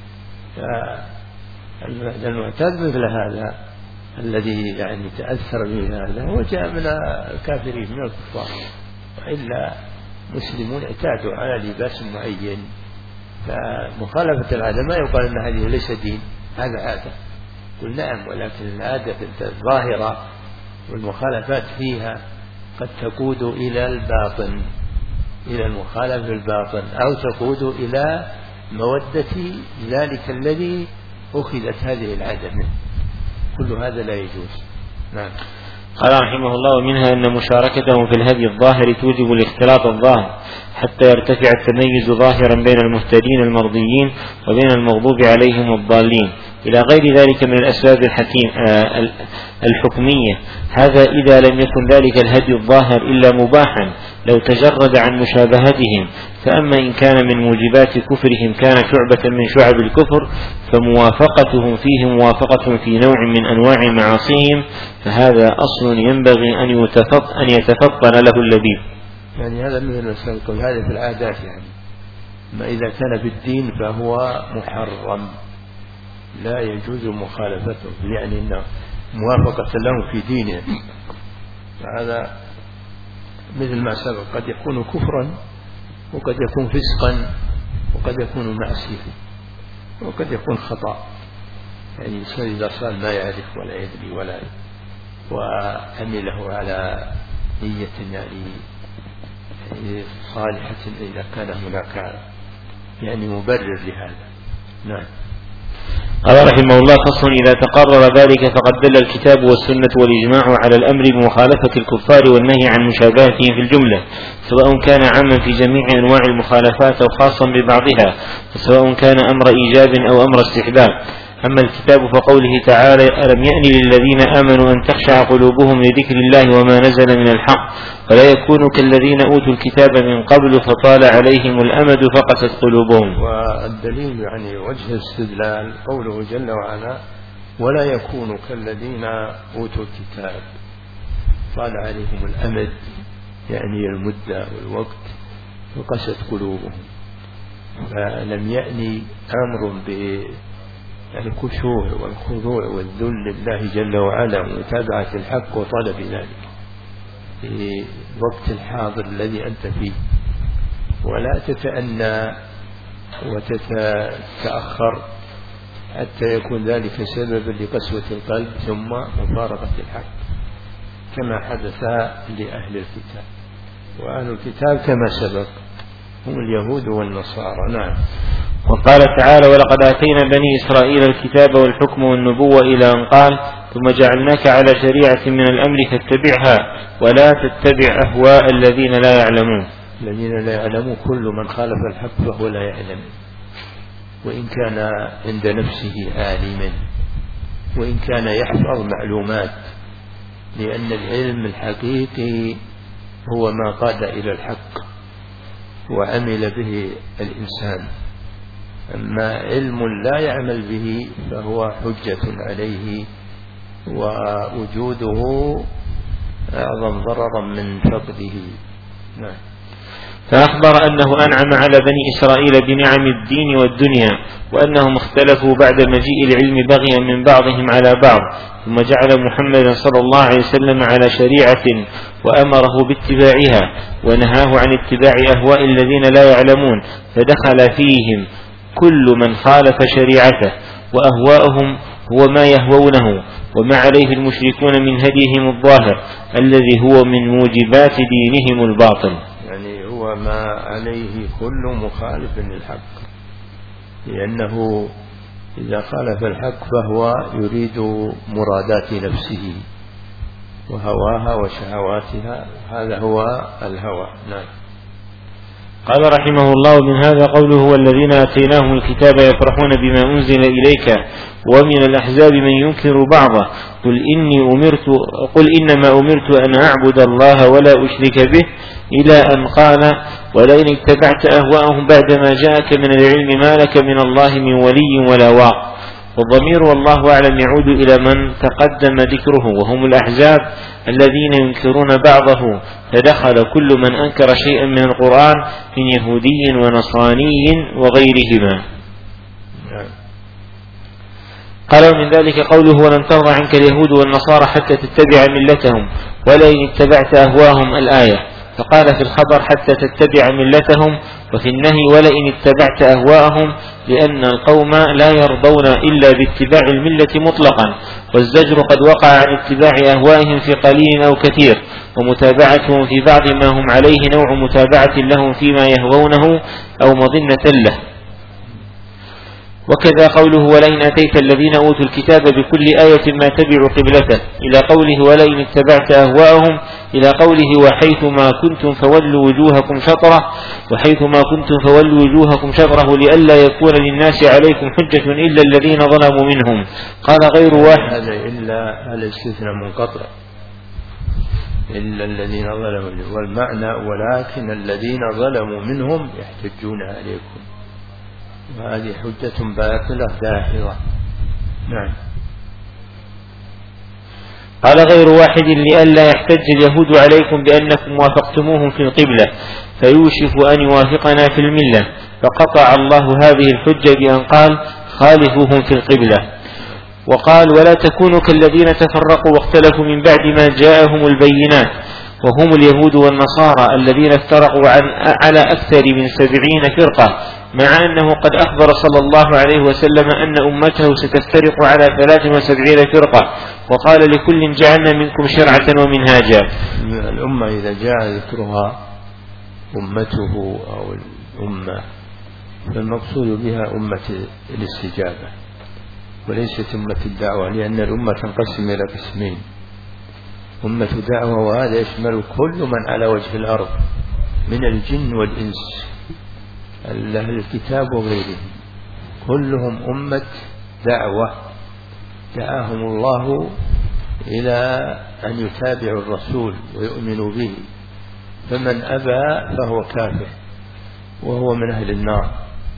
فالمعتاد مثل هذا الذي يعني تأثر به هذا هو جاء من الكافرين من الكفار، وإلا مسلمون اعتادوا على لباس معين، فمخالفة العادة ما يقال أن هذه ليس دين، هذا عادة. قل نعم، ولكن العادة الظاهرة والمخالفات فيها قد تقود إلى الباطن، إلى المخالفة في الباطن، أو تقود إلى مودة ذلك الذي أخذت هذه العادة منه. كل هذا لا يجوز. نعم. قال رحمه الله ومنها أن مشاركتهم في الهدي الظاهر توجب الاختلاط الظاهر حتى يرتفع التميز ظاهرا بين المهتدين المرضيين وبين المغضوب عليهم الضالين، إلى غير ذلك من الأسباب الحكمية. هذا إذا لم يكن ذلك الهدي الظاهر إلا مباحا لو تجرد عن مشابهتهم، فأما إن كان من موجبات كفرهم كان شعبة من شعب الكفر فموافقتهم فيه موافقة في نوع من أنواع معاصيهم، فهذا أصل ينبغي أن يتفطن له اللبيب. يعني هذا مثل السلق، هذا في العادات، يعني ما إذا كان بالدين فهو محرم لا يجوز مخالفته، يعني أن موافقة له في دينه، فهذا مثل ما سبق قد يكون كفرا وقد يكون فسقا وقد يكون معصية وقد يكون خطأ، يعني الإنسان إذا صار ما يعرف ولا يدري وعمله على نية يعني صالحة إذا كان هناك يعني مبرر لهذا. نعم. قال رحمه الله فصل إذا تقرر ذلك فقد دل الكتاب والسنة والإجماع على الأمر بمخالفة الكفار والنهي عن مشابهتهم في الجملة، سواء كان عاما في جميع أنواع المخالفات أو خاصا ببعضها، سواء كان أمر إيجاب أو أمر استحباب. أما الكتاب فقوله تعالى: ألم يأن للذين آمنوا أن تخشع قلوبهم لذكر الله وما نزل من الحق ولا يكونوا كالذين أوتوا الكتاب من قبل فطال عليهم الأمد فقست قلوبهم. والدليل يعني وجه الاستدلال قوله جل وعلا: ولا يكونوا كالذين أوتوا الكتاب، طال عليهم الأمد يعني المدة والوقت فقست قلوبهم. فلم يأني أمر بالخشوع والخضوع والذل لله جل وعلا ومتابعة الحق وطلب ذلك في الوقت الحاضر الذي أنت فيه، ولا تتأنى وتتأخر حتى يكون ذلك سببا لقسوة القلب ثم مفارقة الحق كما حدث لأهل الكتاب. وأهل الكتاب كما سبق هم اليهود والنصارى. نعم. وقال تعالى: ولقد آتينا بني إسرائيل الكتاب والحكم والنبوة إلى أن قال: ثم جعلناك على شريعة من الأمر فاتبعها ولا تتبع أهواء الذين لا يعلمون. الذين لا يعلمون كل من خالف الحق فهو لا يعلم، وإن كان عند نفسه عالما، وإن كان يحفظ معلومات، لأن العلم الحقيقي هو ما قاد إلى الحق وعمل به الإنسان. أما علم لا يعمل به فهو حجة عليه ووجوده أعظم ضررا من فقده. نعم. فأخبر أنه أنعم على بني إسرائيل بنعم الدين والدنيا، وأنهم اختلفوا بعد مجيء العلم بغيا من بعضهم على بعض، ثم جعل محمدا صلى الله عليه وسلم على شريعة وأمره باتباعها ونهاه عن اتباع أهواء الذين لا يعلمون، فدخل فيهم كل من خالف شريعته، وأهواءهم هو ما يهوونه وما عليه المشركون من هديهم الظاهر الذي هو من موجبات دينهم الباطل. يعني هو ما عليه كل مخالف للحق، لأنه إذا خالف الحق فهو يريد مرادات نفسه وهواها وشهواتها، هذا هو الهوى. نعم. قال رحمه الله: من هذا قوله: والذين آتيناهم الكتاب يفرحون بما أنزل إليك ومن الأحزاب من ينكر بعضه قل إنما أمرت أن أعبد الله ولا أشرك به، إلى أن قال: ولئن اتبعت أهواءهم بعدما جاءك من العلم ما لك من الله من ولي ولا واق. والضمير والله أعلم يعود إلى من تقدم ذكره، وهم الأحزاب الذين ينكرون بعضه، فدخل كل من أنكر شيئا من القرآن من يهودي ونصراني وغيرهما. قال: ومن ذلك قوله: ولن ترضى عنك اليهود والنصارى حتى تتبع ملتهم ولئن اتبعت أهواهم، الآية. فقال في الخبر: حتى تتبع ملتهم، وفي النهي: ولئن اتبعت أهواءهم، لأن القوم لا يرضون إلا باتباع الملة مطلقا، والزجر قد وقع عن اتباع أهوائهم في قليل أو كثير، ومتابعتهم في بعض ما هم عليه نوع متابعة لهم فيما يهوونه أو مظنة له. وكذا قوله: ولئن أتيت الذين أوتوا الكتاب بكل آية ما تبعوا قبلته، إلى قوله: ولئن اتبعت أهواءهم، إلى قوله: وحيثما كنتم فولوا وجوهكم شطره، وحيثما كنتم فولوا وجوهكم شطره لئلا يكون للناس عليكم حجة إلا الذين ظلموا منهم. قال غير واحد. هذا إلا الاستثناء منقطع، إلا الذين ظلموا، والمعنى: ولكن الذين ظلموا منهم يحتجون عليكم، وهذه حجة باطلة داحضة. نعم. قال غير واحد: لئلا يحتج اليهود عليكم بأنكم وافقتموهم في القبلة فيوشك أن يوافقنا في الملة، فقطع الله هذه الحجة بأن قال: خالفوهم في القبلة. وقال: ولا تكونوا كالذين تفرقوا واختلفوا من بعد ما جاءهم البينات، وهم اليهود والنصارى الذين افترقوا على أكثر من 70 فرقة، مع أنه قد أخبر صلى الله عليه وسلم أن أمته ستفترق على 73 فرقة، وقال: لكل جعلنا منكم شرعة ومنهاجا. الأمة إذا جاء ذكرها أمته أو الأمة فالمقصود بها أمة الاستجابة وليست أمة الدعوة، لأن الأمة تنقسم إلى قسمين: أمة دعوة، وهذا يشمل كل من على وجه الأرض من الجن والإنس، أهل الكتاب وغيرهم، كلهم أمة دعوة دعاهم الله إلى أن يتابعوا الرسول ويؤمنوا به، فمن أبى فهو كافر وهو من أهل النار.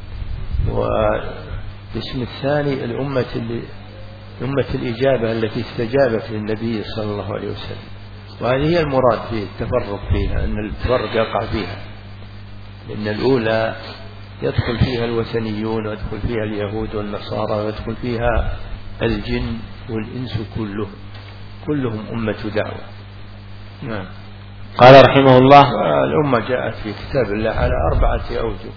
والاسم الثاني أمة الإجابة التي استجابت للنبي صلى الله عليه وسلم، وهذه هي المراد في التفرق فيها، أن الفرق يقع فيها، لأن الأولى يدخل فيها الوثنيون ويدخل فيها اليهود والنصارى ويدخل فيها الجن والإنس كلهم أمة دعوة. نعم. قال رحمه الله: الأمة جاءت في كتاب الله على 4 أوجه.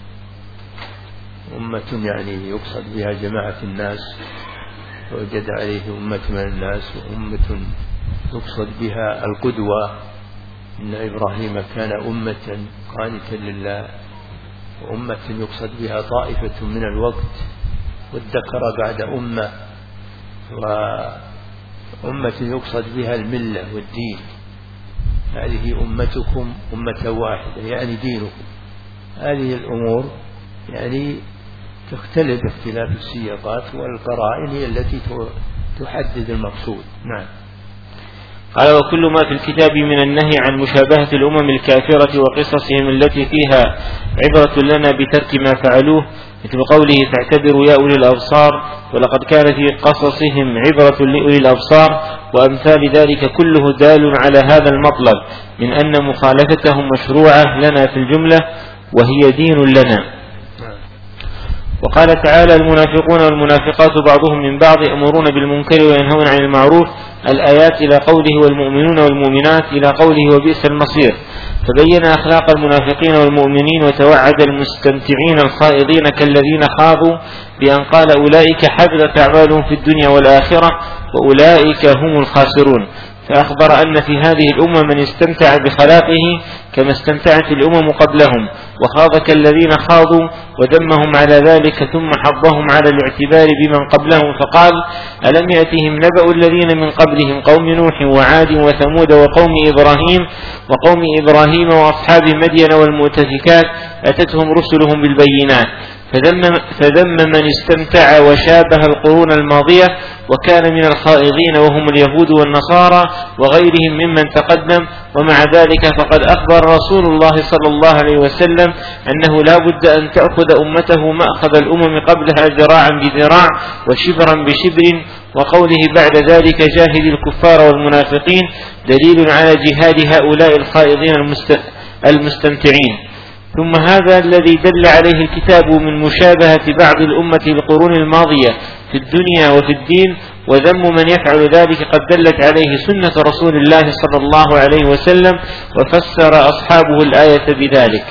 أمة يعني يقصد بها جماعة الناس ووجد عليه أمة من الناس، وأمة يقصد بها القدوة، إن إبراهيم كان أمة قانتا لله، وأمة يقصد بها طائفة من الوقت والذكر بعد أمة، وأمة يقصد بها الملة والدين. هذه أمتكم أمة واحدة يعني دينكم. هذه الأمور يعني تختلف اختلاف السياقات، والقرائن هي التي تحدد المقصود. نعم. قال: وكل ما في الكتاب من النهي عن مشابهة الأمم الكافرة وقصصهم التي فيها عبرة لنا بترك ما فعلوه، مثل قوله: فاعتبروا يا أولي الأبصار، ولقد كان في قصصهم عبرة لأولي الأبصار، وأمثال ذلك كله دال على هذا المطلب من أن مخالفتهم مشروعة لنا في الجملة وهي دين لنا. وقال تعالى: المنافقون والمنافقات بعضهم من بعض يأمرون بالمنكر وينهون عن المعروف، الآيات إلى قوله: والمؤمنون والمؤمنات إلى قوله: وبئس المصير. فبين أخلاق المنافقين والمؤمنين، وتوعد المستمتعين الخائضين كالذين خاضوا بأن قال: أولئك حبطت أعمالهم في الدنيا والآخرة وأولئك هم الخاسرون. فأخبر أن في هذه الأمة من استمتع بخلاقه كما استمتعت الأمم قبلهم، وخاض كالذين خاضوا، ودمهم على ذلك، ثم حضهم على الاعتبار بمن قبلهم، فقال: ألم يأتهم نبأ الذين من قبلهم قوم نوح وعاد وثمود وقوم إبراهيم وأصحاب مدين والمؤتفكات، أتتهم رسلهم بالبينات. فذم من استمتع وشابه القرون الماضية وكان من الخائضين، وهم اليهود والنصارى وغيرهم ممن تقدم. ومع ذلك فقد أخبر رسول الله صلى الله عليه وسلم أنه لا بد أن تأخذ أمته مأخذ الأمم قبلها ذراعا بذراع وشبرا بشبر. وقوله بعد ذلك: جاهد الكفار والمنافقين، دليل على جهاد هؤلاء الخائضين المستمتعين. ثم هذا الذي دل عليه الكتاب من مشابهة بعض الأمة القرون الماضية في الدنيا وفي الدين، وذم من يفعل ذلك قد دلت عليه سنة رسول الله صلى الله عليه وسلم، وفسر أصحابه الآية بذلك.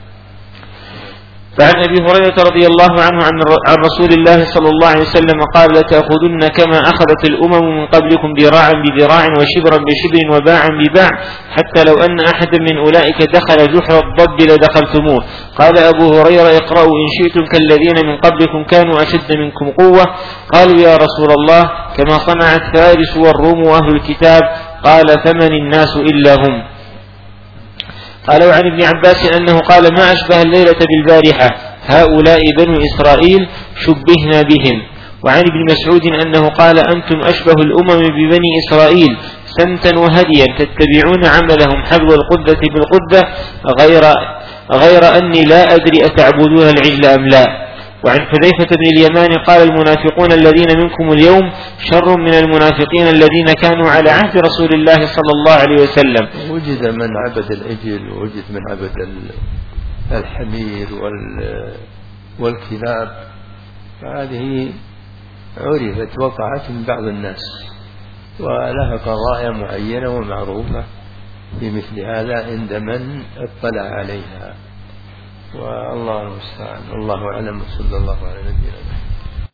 فعن أبي هريرة رضي الله عنه عن رسول الله صلى الله عليه وسلم قال: لتأخذن كما أخذت الأمم من قبلكم ذراعا بذراع وشبرا بشبر وباعا بباع، حتى لو أن أحدا من أولئك دخل جحر الضب لدخلتموه. قال أبو هريرة: اقرأوا إن شئتم كالذين من قبلكم كانوا أشد منكم قوة. قالوا: يا رسول الله، كما صنعت فارس والروم وأهل الكتاب. قال: فمن الناس إلا هم. قال: وعن ابن عباس أنه قال: ما أشبه الليلة بالبارحة، هؤلاء بنو إسرائيل شبهنا بهم. وعن ابن مسعود أنه قال: أنتم أشبه الأمم ببني إسرائيل سمتا وهديا، تتبعون عملهم حذو القدة بالقدة، غير أني لا أدري أتعبدون العجل أم لا. وعن حذيفة بن اليمان قال: المنافقون الذين منكم اليوم شر من المنافقين الذين كانوا على عهد رسول الله صلى الله عليه وسلم. وجد من عبد العجل، ووجد من عبد الحمير والكلاب، فهذه عرفت وقعت من بعض الناس، ولها قضايا معينة ومعروفة في مثل هذا عند من اطلع عليها، والله المستعان. الله أعلم، صلى الله على نبينا.